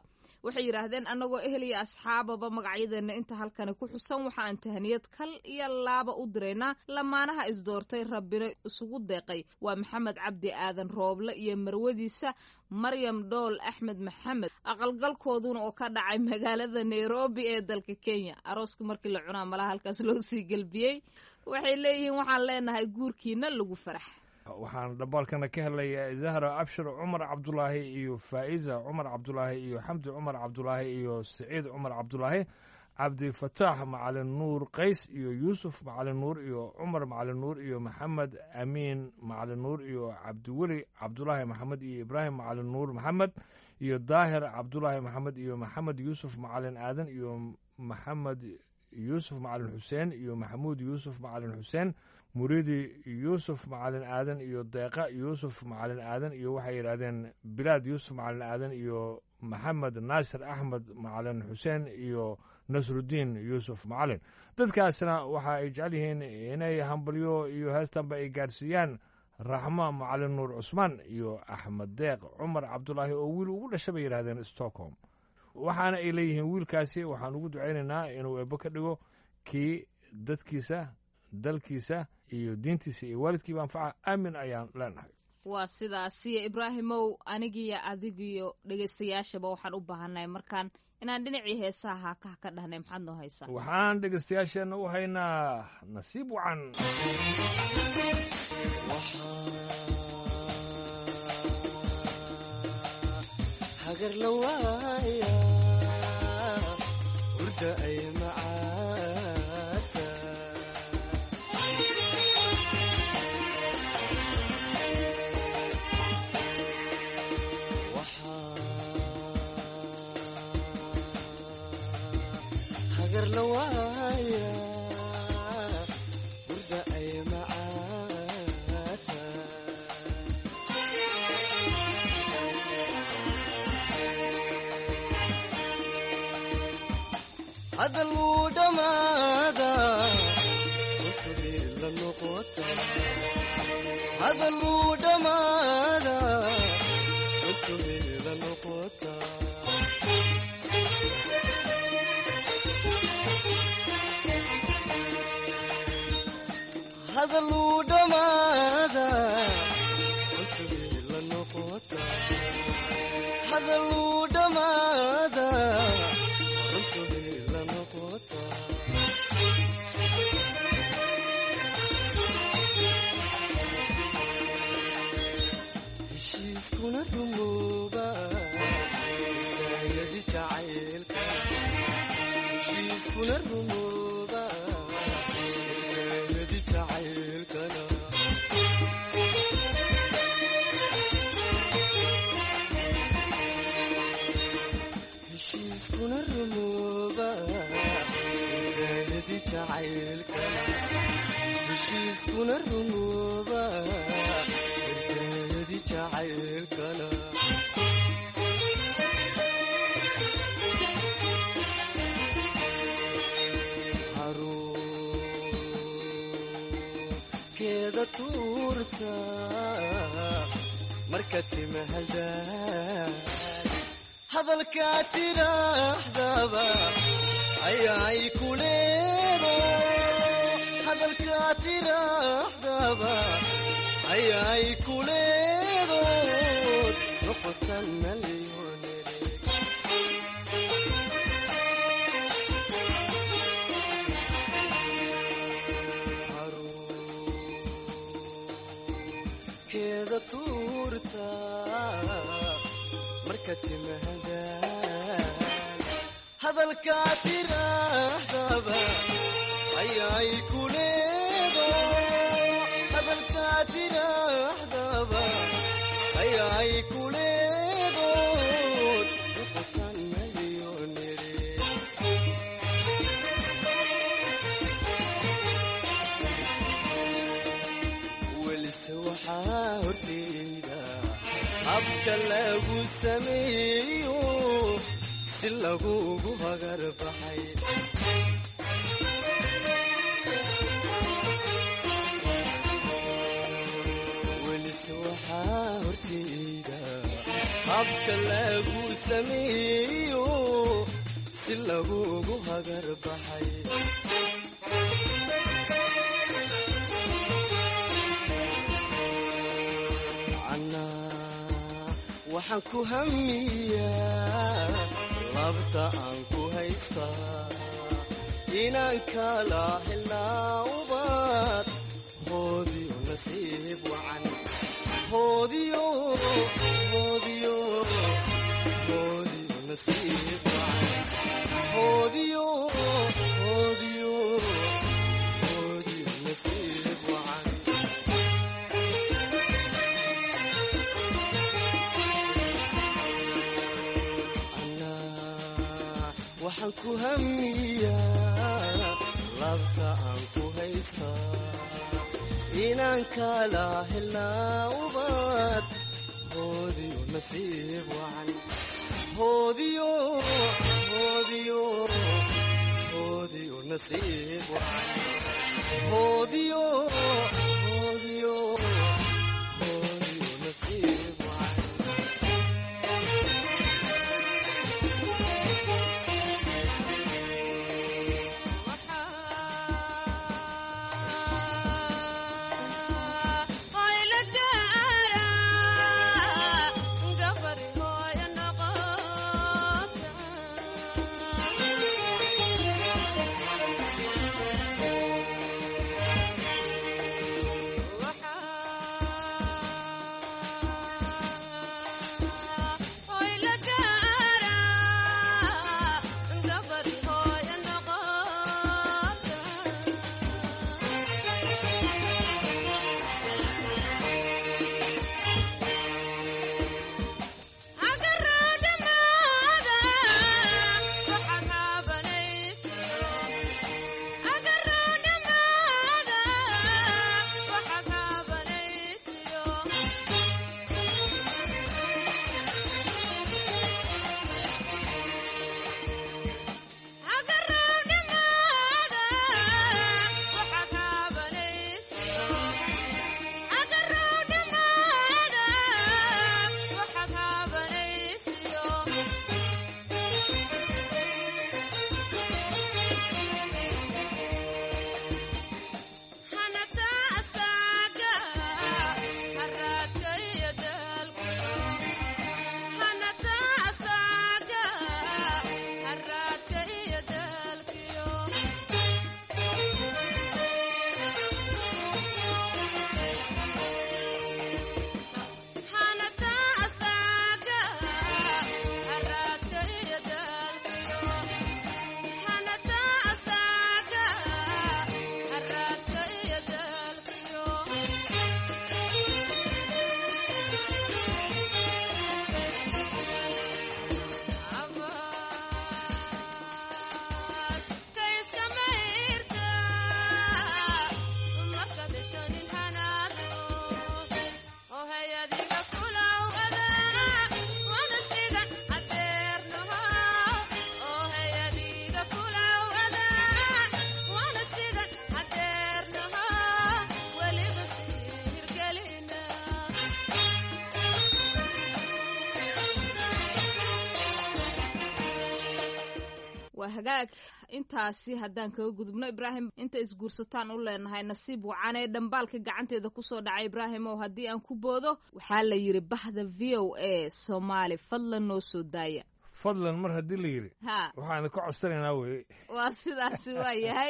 waxay yidhaahdeen annagoo ehel iyo asxaababa magacyadeenna inta halkani ku xusan waxaan tahaniyad kal iyo laaba u diraynaa lamaanaha isdoortay rabbina isugu deeqay waa maxamed cabdi aadan rooble iyo marwadiisa maryam dhool axmed maxamed aqalgalkooduna oo ka dhacay magaalada nairobi ee dalka kenya arooska markii la cunaa malaha halkaas loo sii gelbiyey waxay leeyihiin waxaan leenahay guurkiina lagu farax waxaan dhambaalkana ka helay zahra abshir cumar cabdulaahi iyo faa'iza cumar cabdulaahi iyo xamdi cumar cabdulaahi iyo saciid cumar cabdulaahi cabdifataax macalin nuur qays iyo yuusuf macalin nuur iyo cumar macalin nuur iyo maxamed amiin macalin nuur iyo cabdiweli cabdulaahi maxamed iyo ibraahim macalin nuur maxamed iyo daahir cabdulaahi maxamed iyo maxamed yuusuf macalin aadan iyo maxamed yuusuf macalin xuseen iyo maxamuud yuusuf macalin xuseen muriidi yuusuf macalin aadan iyo deeqa yuusuf macalin aadan iyo waxay yidhaahdeen bilaad yuusuf macalin aadan iyo maxamed naasir axmed macalin xuseen iyo nasrudiin yuusuf macalin dadkaasna waxa ay jecel yihiin inay hambalyo iyo heestanba ay gaarsiiyaan raxmo macalin nuur cusmaan iyo axmed deeq cumar cabdulaahi oo wiil ugu dhasha bay yidhahdeen stockholm waxaana ay leeyihiin wiilkaasi waxaan ugu ducaynaynaa inuu eebbo ka dhigo kii dadkiisa dalkiisa iyo diintiisa iyo waalidkiiba anfaca aamin ayaan leenahay waa sidaasiyo ibraahimow anigiiyo adigiyo dhegaystayaashaba waxaan u baahannahay markaan inaan dhinacii heesaha haakaha ka dhahnay maxaad noo haysaa waxaan dhegaystayaasheenna u haynaa nasiib wacan hagarlawaaya urda ay macaata hagarlawaaya urda ay macaata hadaluu dhammaada untudii la noqota hadaluu dhammaada untudii la noqota hadaluu dhammaada untudii la noqota hadaluu dhammaada untudii la noqota heshiiskuna rumooba taayadi jacaylka heshiiskuna rumooba taayadi jacaylkana heshiiskuna rumooba taayadi jacaylkana heshiiskuna rumooba taayadi jacaylkana haruunkeeda tuurta marka timahadaan hadalkaa tidhaahdaba ayaay ku leedo hadalkaa tidhaahdaba ayaay ku leedo noqotan malyoonere haruunkeeda tuurta marka timahadaan hadalkaa tidhaahdaba ayaay ku leedo hadalkaa tidhaahdaba ayaay ku leedo noqotan malyoonere welise waxaa horteyda habka lagu sameeyo si lagugu hagar baxay welise waxaa horteyda habka lagu sameeyo si lagugu hagar baxay waxaan ku hamiyaa labta aan ku haystaa inaan kala helnaa ubad hoodiyo nasiib wacan hoodiyo hoodiyo hoodiyo nasiib wacan hoodiyo hoodiyo hoodiyo nasiib wacan waxaan ku hamiyaa labta aan ku haystaa inaan kala helnaa ubad hoodiyo nasiib wacan hoodiyo hoodiyo hoodiyo nasiib wacan hoodiyo hoodiyo hoodiyo nasiib wacan hagaag intaasi haddaan kaga gudubno ibraahim inta isguursataan u leenahay nasiib wacan ee dhambaalka gacanteeda kusoo dhacay ibraahim oo haddii aan ku boodo waxaa la yidhi bahda v o a soomaali fadlan noo soo daaya fadlan mar haddii la yidhi waxaan ka codsanaynaa weye waa sidaasi waa yahay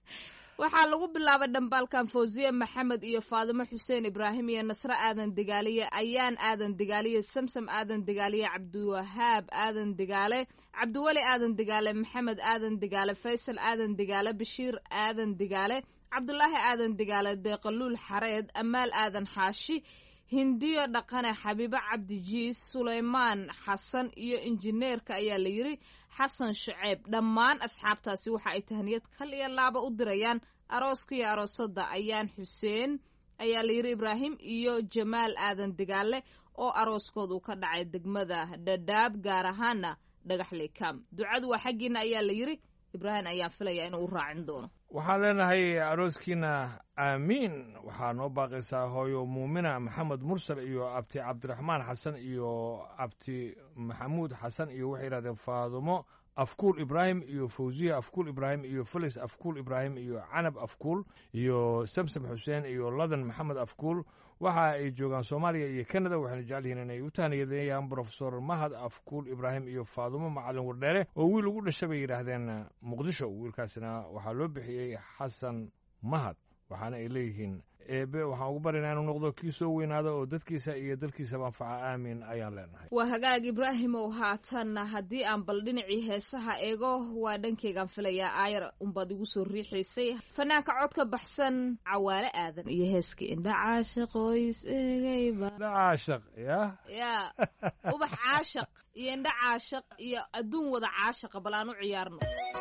waxaa lagu bilaabay dhambaalkan fawziye maxamed iyo faadimo xuseen ibraahim iyo nasre aadan digaaliye ayaan aadan digaaliye samsam aadan digaaliye cabdiwahaab aadan digaale cabdiweli aadan digaale maxamed aadan digaale faysal aadan digaale bashiir aadan digaale cabdulaahi aadan digaale deeqaluul xareed amaal aadan xaashi hindiyo dhaqane xabiibo cabdijiis sulaymaan xasan iyo injineerka ayaa la yidhi xasan shaceeb dhammaan asxaabtaasi waxa ay tahniyad kal iyo laaba u dirayaan arooska iyo aroosada ayaan xuseen ayaa la yidhi ibraahim iyo jamaal aadan digaale oo arooskoodu ka dhacay degmada dhadhaab gaar ahaana dhagaxley kam ducadu waa xaggiina ayaa la yidhi ibraahim ayaan filaya inuu u raacin doono waxaan leenahay arooskiina aamiin. waxaa noo baaqaysaa hooyo muumina maxamed mursal iyo abti cabdiraxmaan xasan iyo abti maxamuud xasan iyo waxay yidhahdeen faadumo afkuul ibraahim iyo fawziya afkuul ibraahim iyo felis afkuul ibraahim iyo canab afkuul iyo samsam xuseen iyo ladan maxamed afkuul. waxa ay joogaan soomaaliya iyo kanada waxayna jecel yihiin inay u taaniyadeeyaan brofesor mahad afkuul ibraahim iyo faadumo macalin wardheere oo wiil ugu dhashay bay yidhaahdeen muqdisho. wiilkaasina waxaa loo bixiyey xasan mahad waxaana ay leeyihiin eebe waxaan ugu baryaynaa inuu noqdo kii soo weynaada oo dadkiisa iyo dalkiisaba anfaca aamin ayaan leenahay. waa hagaag ibraahimow haatan haddii aan bal dhinacii heesaha eego waa dhankeygaan filayaa aayar unbaad igu soo riixaysay fanaanka codka baxsan cawaale aadan iyo heeskii indha caashaq oo is eegayba caashaq ya ya ubax caashaq iyo indha caashaq iyo adduun wada caashaqa bal aan u ciyaarno.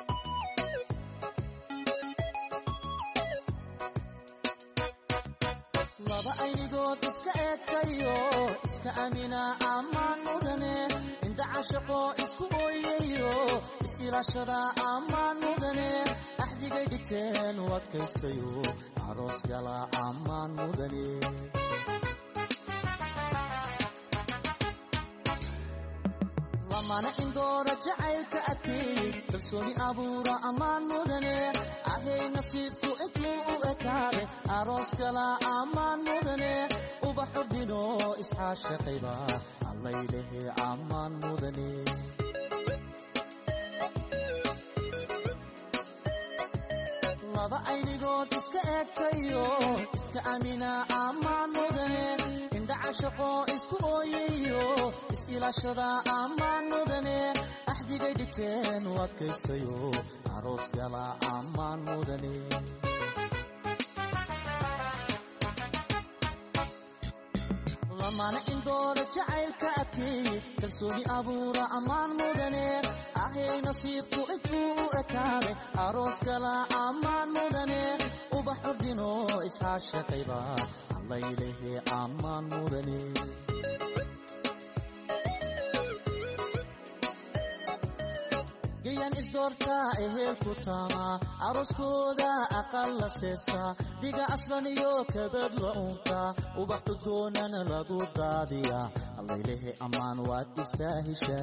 laba aynigood iska eegtayo iska amina ammaan mudane indha cashaqoo isku ooyayo is-ilaashada ammaan mudane axdigay dhigteen u adkaystayo aroos gala ammaan mudane lamana indoora jacaylka adkeey kalsooni abuura ammaan mudane ahay nasiibku intuu u ekaade aroos gala ammaan mudane ubaxu dhino iscaashaqayba allaylehe ammaan mudane laba aynigood iska eegtayo iska amina ammaan mudane indha cashaqoo isku ooyayo is-ilaashada ammaan mudane axdigay dhigteen u adkaystayo aroos gala ammaan mudane lamana indoora jacaylka adkeey kalsooni abuura ammaan mudane ahay nasiibku intuu u ekaade aroos gala ammaan mudane ubax ordino iscaashaqayba allaylehe ammaan mudane gayan isdoortaa ehelku taamaa arooskooda aqal la seesaa dhiga aslan iyo kabad la untaa ubax udgoonana lagu daadiyaa allaylehe ammaan waad istaahishaa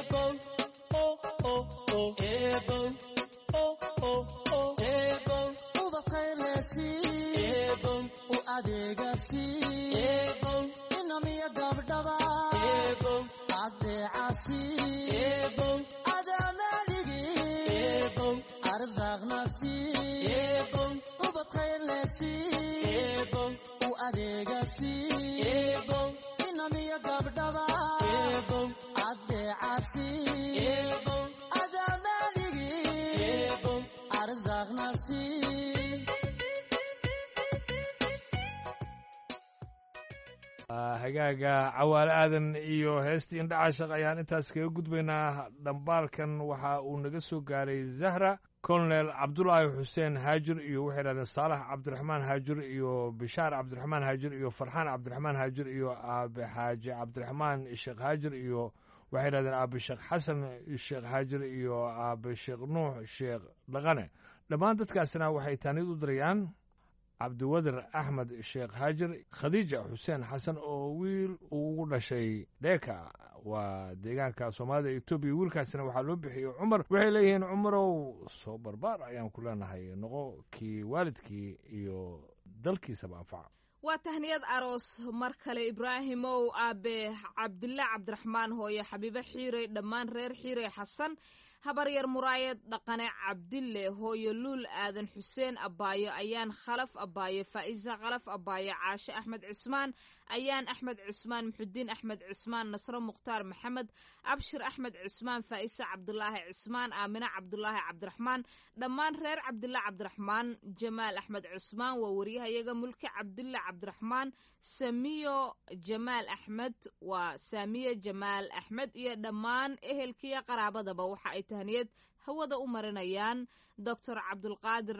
ubakaylesi u adeegasi inamiya gabdhaba adeecasi arzaqnasi ubadkaylesi u adeegasi inamiya gabdhaba adeecasi adamaligi arzaqnasi hagaaga cawaale aadan iyo heestii indha caashaq ayaan intaas kaga gudbaynaa. dhambaalkan waxa uu naga soo gaaray zahra colonel cabdulaahi xuseen haajir iyo waxay dhahdeen saalax cabdiraxmaan haajir iyo bishaar cabdiraxmaan haajir iyo farxaan cabdiraxmaan haajir iyo aabe xaaji cabdiraxmaan sheekh haajir iyo waxay dhahdeen aabe sheekh xasan sheekh haajir iyo aabe sheekh nuux sheekh dhaqane. dhammaan dadkaasina waxay taaniyad u dirayaan cabdiwadir axmed sheekh haajir khadiija xuseen xasan oo wiil uu ugu dhashay dheeka waa deegaanka soomaalida etoobiya. wiilkaasina waxaa loo bixiyey cumar. waxay leeyihiin cumarow soo barbaar ayaan ku leenahay noqo kii waalidkii iyo dalkiisaba anfaca. waa tahniyad aroos mar kale ibraahimow aabe cabdilla cabdiraxmaan hooye xabiibe xiirey dhammaan reer xiirey xasan habaryar muraayad dhaqane cabdille hooyo luul aadan xuseen abaayo ayaan khalaf abaayo faa'iisa khalaf abaayo caashe axmed cismaan ayaan axmed cismaan muxudiin axmed cismaan nasro mukhtaar maxamed abshir axmed cismaan faa'iise cabdulaahi cismaan aamine cabdulaahi cabdiraxmaan dhammaan reer cabdilla cabdiraxmaan jamaal axmed cismaan waa waryahayaga mulki cabdille cabdiraxmaan samiyo jamaal axmed waa saamiye jamaal axmed iyo dhammaan ehelkiiyo qaraabadaba waxa ay tahniyad hawada u marinayaan doctor cabdulqaadir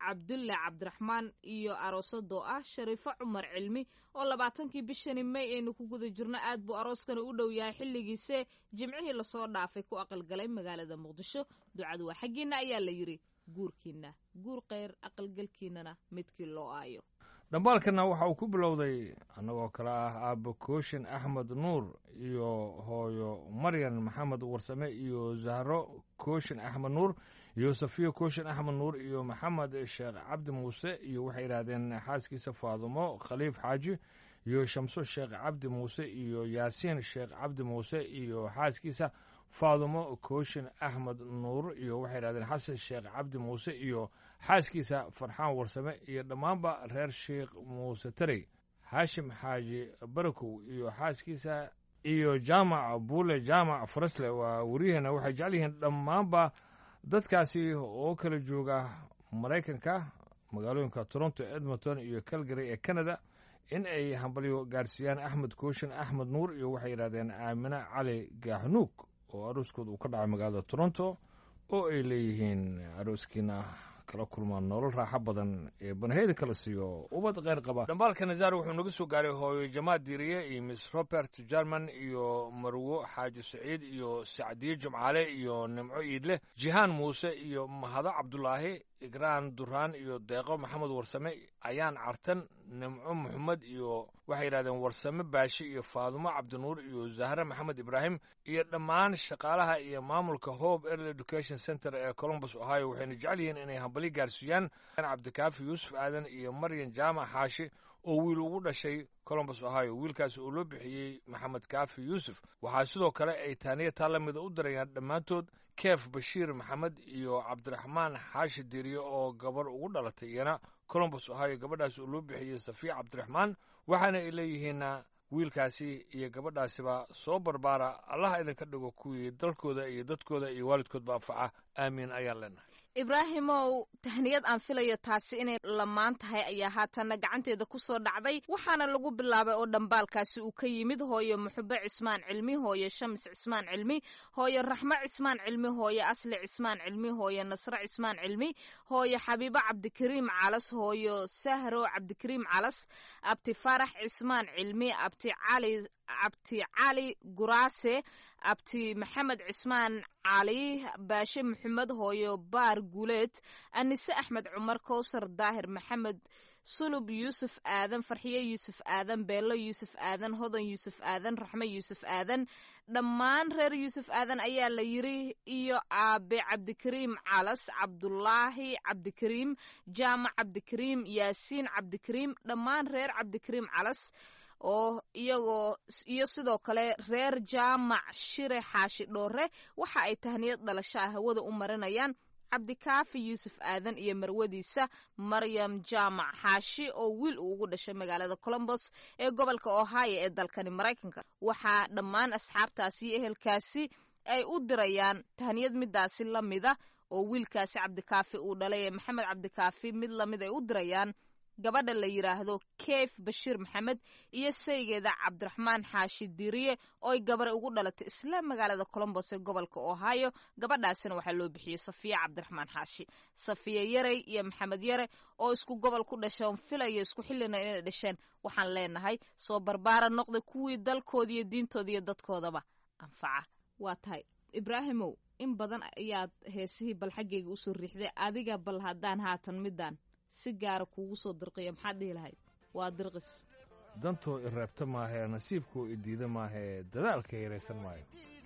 cabdulle cabdiraxmaan iyo aroosadoo ah shariifo cumar cilmi oo labaatankii bishani may aynu ku guda jirno aad buu arooskani u dhow yahay xilligiise jimcihii lasoo dhaafay ku aqalgalay magaalada muqdisho ducadu waa xaggiinna ayaa la yidhi guurkiinna guur kheyr aqalgalkiinnana midkii loo aayo dhambaalkana waxa uu ku bilowday annagoo kale ah aabbo kooshin axmed nuur iyo hooyo maryan maxamed warsame iyo zahro kooshin axmed nuur iyo safiyo kooshin axmed nuur iyo maxamed sheekh cabdi muuse iyo waxay yidhaahdeen xaaskiisa faadumo khaliif xaaji iyo shamso sheekh cabdi muuse iyo yaasiin sheekh cabdi muuse iyo xaaskiisa faadumo kooshin axmed nuur iyo waxay yidhahdeen xasan sheekh cabdi muuse iyo xaaskiisa farxaan warsame iyo dhammaanba reer sheekh muuse tarey xaashim xaaji barakow iyo xaaskiisa iyo jaamac buule jaamac farasle waa weriyaheena waxay jecel yihiin dhammaanba dadkaasi oo kala jooga maraykanka magaalooyinka toronto edmonton iyo calgary ee canada in ay hambalyo gaarsiiyaan axmed kooshin axmed nuur iyo waxay yidhahdeen aamine cali gaaxnuug oo arooskooda uu ka dhacay magaalada toronto oo ay leeyihiin arooskiina kala kulmaan nolol raaxo badan ee banaheyda kala siiyo ubad kheyr qaba dhambaalka nazaar wuxuu naga soo gaaray hooyo jamaad diiriye iyo miss robert jarman iyo marwo xaaji saciid iyo sacdiye jumcaale iyo nimco iidle jihaan muuse iyo mahado cabdulaahi igraan duraan iyo deeqo maxamed warsame ayaan cartan nimco maxamed iyo waxay yidhahdeen warsame baashi iyo faadumo cabdinuur iyo zahre maxamed ibraahim iyo dhammaan shaqaalaha iyo maamulka hope early education center ee columbus ohio waxayna jecel yihiin inay hambali gaarsiiyaan cabdikaafi yuusuf aadan iyo maryan jaamac xaashi oo wiil ugu dhashay columbus ohio wiilkaasi uu loo bixiyey maxamed kaafi yuusuf waxaa sidoo kale ay taaniya taa la mida u dirayaan dhammaantood keef bashiir maxamed iyo cabdiraxmaan xaashi diiriye oo gabar ugu dhalatay iyana columbus ohio gabadhaasi uu loo bixiyey safiya cabdiraxmaan waxaana ay leeyihiin wiilkaasi iyo gabadhaasiba soo barbaara allaha idinka dhigo kuwii dalkooda iyo dadkooda iyo waalidkoodba anfaca aamiin ayaan leenahay ibraahimow tahniyad aan filayo taasi inay lamaan tahay ayaa haatanna gacanteeda ku soo dhacday waxaana lagu bilaabay oo dhambaalkaasi uu ka yimid hooyo muxube cismaan cilmi hooyo shams cismaan cilmi hooyo raxmo cismaan cilmi hooyo asli cismaan cilmi hooyo nasre cismaan cilmi hooyo xabiibo cabdikariim calas hooyo sahro cabdikariim calas abti farax cismaan cilmi abti cali abti cali guraase abti maxamed cismaan cali baashe maxamed hooyo baar guuleed anise axmed cumar kowsar daahir maxamed sulub yuusuf aadan farxiye yuusuf aadan beelo yuusuf aadan hodan yuusuf aadan raxme yuusuf aadan dhammaan reer yuusuf aadan ayaa la yiri iyo aabe cabdikariim calas cabdulaahi cabdikariim jaamac cabdikariim yaasiin cabdikariim dhammaan reer cabdikariim calas oo iyagoo iyo sidoo kale reer jaamac shire xaashi dhoore waxa ay tahniyad dhalasho ah hawada u marinayaan cabdikaafi yuusuf aadan iyo marwadiisa maryam jaamac xaashi oo wiil uu ugu dhashay magaalada columbus ee gobolka ohio ee dalkani maraykanka waxaa dhammaan asxaabtaasi iyo ehelkaasi ay u dirayaan tahniyad midaasi la mida oo wiilkaasi cabdikaafi uu dhalay ee maxamed cabdikaafi mid lamid ay u dirayaan gabadha la yidhaahdo keef bashiir maxamed iyo saygeeda cabdiraxmaan xaashi diiriye ooy gabare ugu dhalatay isla magaalada columbus ee gobolka ohio gabadhaasina waxaa loo bixiyey safiya cabdiraxmaan xaashi safiya yarey iyo maxamed yare oo isku gobol ku dhasheen filayo isku xillina inay dhasheen waxaan leenahay soo barbaara noqda kuwii dalkooda iyo diintooda iyo dadkoodaba anfaca waa tahay ibraahimow in badan ayaad heesihii bal xaggayga usoo riixday adiga bal haddaan haatan midaan si gaara kuugu soo dirqiya maxaad dhihi lahayd waa dirqis dantoo i reebta maahee nasiibkoo i diida maahee dadaalka yaraysan maayo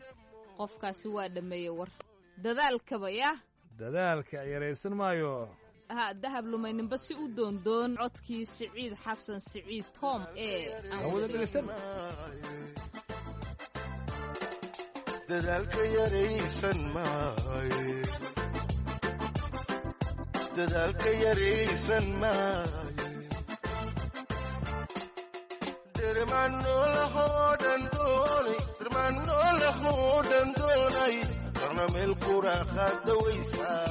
qofkaasi waa dhammeeyey war dadaalkaba yah dadaalka yaraysan maayo ha dahab lumayninba si u doondoon codkii siciid xasan siciid tom ee aan wada dhegeysan dadaalka yaraysan maayo dadaalka yaraysan maayo dermanolahoo dhan doonay dermanolahoo dhan doonay karna meel quraaqaada weysaa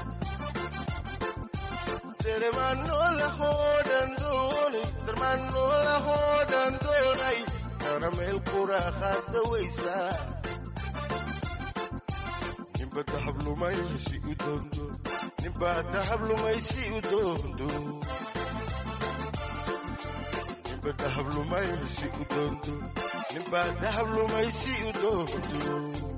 dermanolahoo dhan doonay dermanolahoo dhan doonay karna meel quraaqaada weysaa ninba dahablumaysi u doondoon ninbaa dahab lumaysi u doondo ninba dahab lumaysi u doondo ninbaa dahab lumaysi u doondo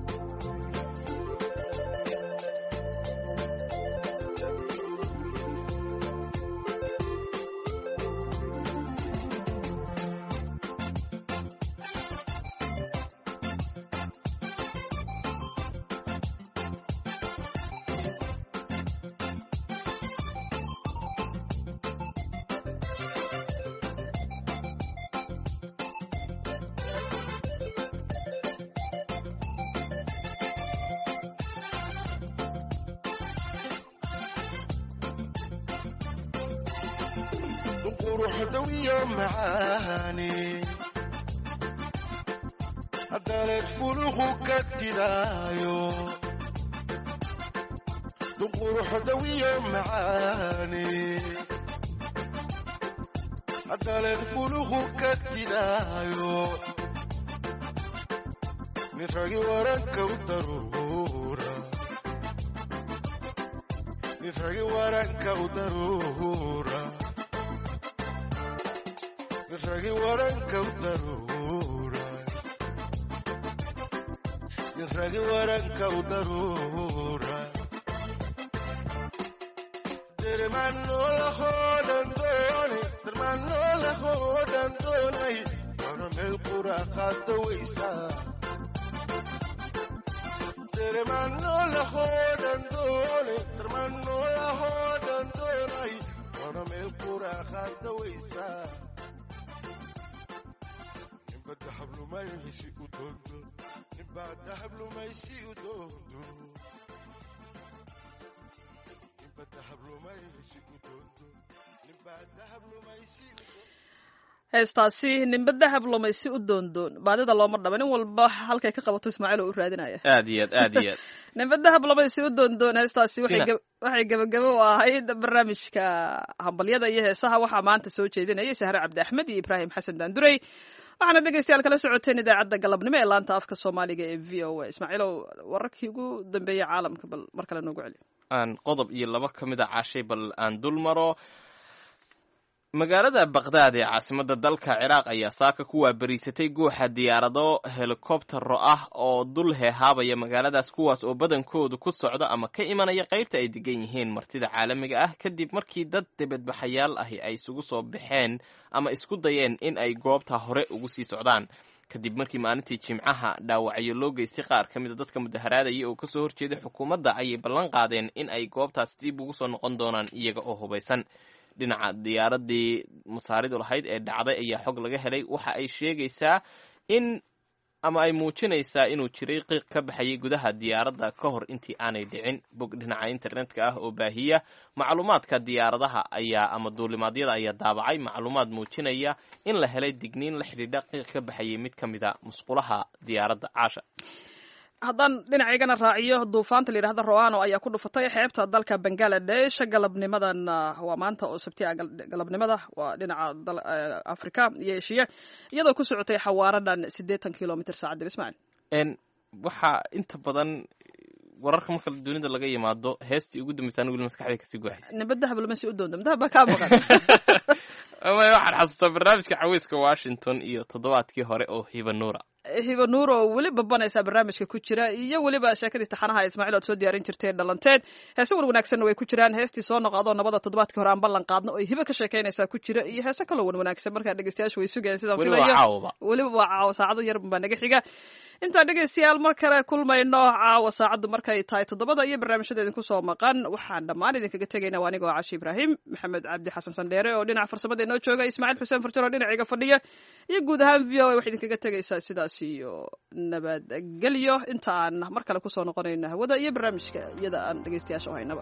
quruxdawiyo macaani haddaleed fuluqu ka didaayo quruxdawiyo macaani haddaleed fuluqu ka didaayo nin ragi waranka u daruura nin ragi waranka u daruura ragi waranka u daruura ragi waranka u daruura dermanoola hoodan dooni dermanoola hoodan doonay wana meel qura qaada weysa dermanoola hoodan dooni dermanoola hoodan doonay wana meel qura qaada weysa dahab lumaysi u doondo ninbaa dahab lumaysi u doondo ninba dahab lumaysi u doondo ninbaa dahab lumaysi u doondo heestaasi ninba dahab lumaysi u doondoon baadida looma dhaba nin walba halkay ka qabato ismaaciil oo u raadinaya aad iyo aad aad iyo aad ninba dahab lumaysi u doondoon heestaasi waxay waxay gabagabo u ahayd barnaamijka hambalyada iyo heesaha waxaa maanta soo jeedinayay sahre cabdi axmed iyo ibraahim xasan daandurey waxaana dhegeystayaal kala socoteen idaacadda galabnimo ee laanta afka soomaaliga ee v o a ismaaciilow wararkii ugu dambeeyey caalamka bal mar kale noogu celi aan qodob iyo laba ka mid a caashay bal aan dul maro magaalada baqdaad ee caasimadda dalka ciraaq ayaa saaka ku waabariisatay guuxa diyaarado helikobtero ah oo dul heehaabaya magaaladaas kuwaas oo badankoodu ku socda ama ka imanaya qaybta ay degan yihiin martida caalamiga ah kadib markii dad dibadbaxayaal ahi ay isugu soo baxeen ama isku dayeen in ay goobta hore ugu sii socdaan kadib markii maalintii jimcaha dhaawacyo loo geystay qaar ka mid a dadka mudaharaadaya oo kasoo horjeeday xukuumadda ayay ballan qaadeen in ay goobtaas dib ugu soo noqon doonaan iyaga oo hubaysan dhinaca diyaaradii masaaridu lahayd ee dhacday ayaa xog laga helay waxa ay sheegaysaa in ama ay muujinaysaa inuu jiray qiiq ka baxayay gudaha diyaaradda ka hor intii aanay dhicin bog dhinaca internetka ah oo baahiya macluumaadka diyaaradaha ayaa ama duulimaadyada ayaa daabacay macluumaad muujinaya in la helay digniin la xidhiidha qiiq ka baxayay mid ka mid a musqulaha diyaaradda caasha haddaan dhinacaygana raaciyo duufaanta la yidhahda roano ayaa ku dhufatay xeebta dalka bangaladesh galabnimadan waa maanta oo sabtiya galabnimada waa dhinaca africa iyo eshiya iyadoo ku socotay xawaaro dhan siddeetan kilomitr saacadda ismaaciil waxaa inta badan wararka marka dunida laga yimaado heestii ugu dambaysa anigu maskaxdayda kasii guuxaysa nimba dahab lama sii u doonto dahab baa kaa maqan waxaan xasuustaa barnaamijka caweyska washington iyo toddobaadkii hore oo hiba nuura hiba nuur oo weli babanaysa barnaamijka ku jira iyo weliba sheekadii taxanaha ismaaciil oad soo diyaarin jirteen dhalanteed heese wan wanaagsanna way ku jiraan heestii soo noqodoo nabada toddobaadkii hore aan ballan qaadno oo hiba ka sheekaynaysaa ku jira iyo heese kaloo wan wanaagsan markaa dhegeystayaashu way sugayaan sidaan filayo weliba waa caawa saacado yar baa naga xiga intaan dhegeystayaal mar kale kulmayno caawa saacaddu markay tahay toddobada iyo barnaamijyada idinku soo maqan waxaan dhammaan idinkaga tegayna waa anigoo cashi ibraahim maxamed cabdi xasan sandheere oo dhinaca farsamada inoo jooga ismaaciil xuseen farjaro dhinaciga fadhiya iyo guud ahaan v o a waxay idinkaga tegaysaa sidaas iyo nabadgelyo inta aan mar kale kusoo noqonayno hawada iyo barnaamijka iyada aan dhegeystayaasha u haynaba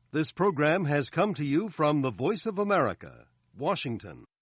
This program has come to you from the Voice of America, Washington.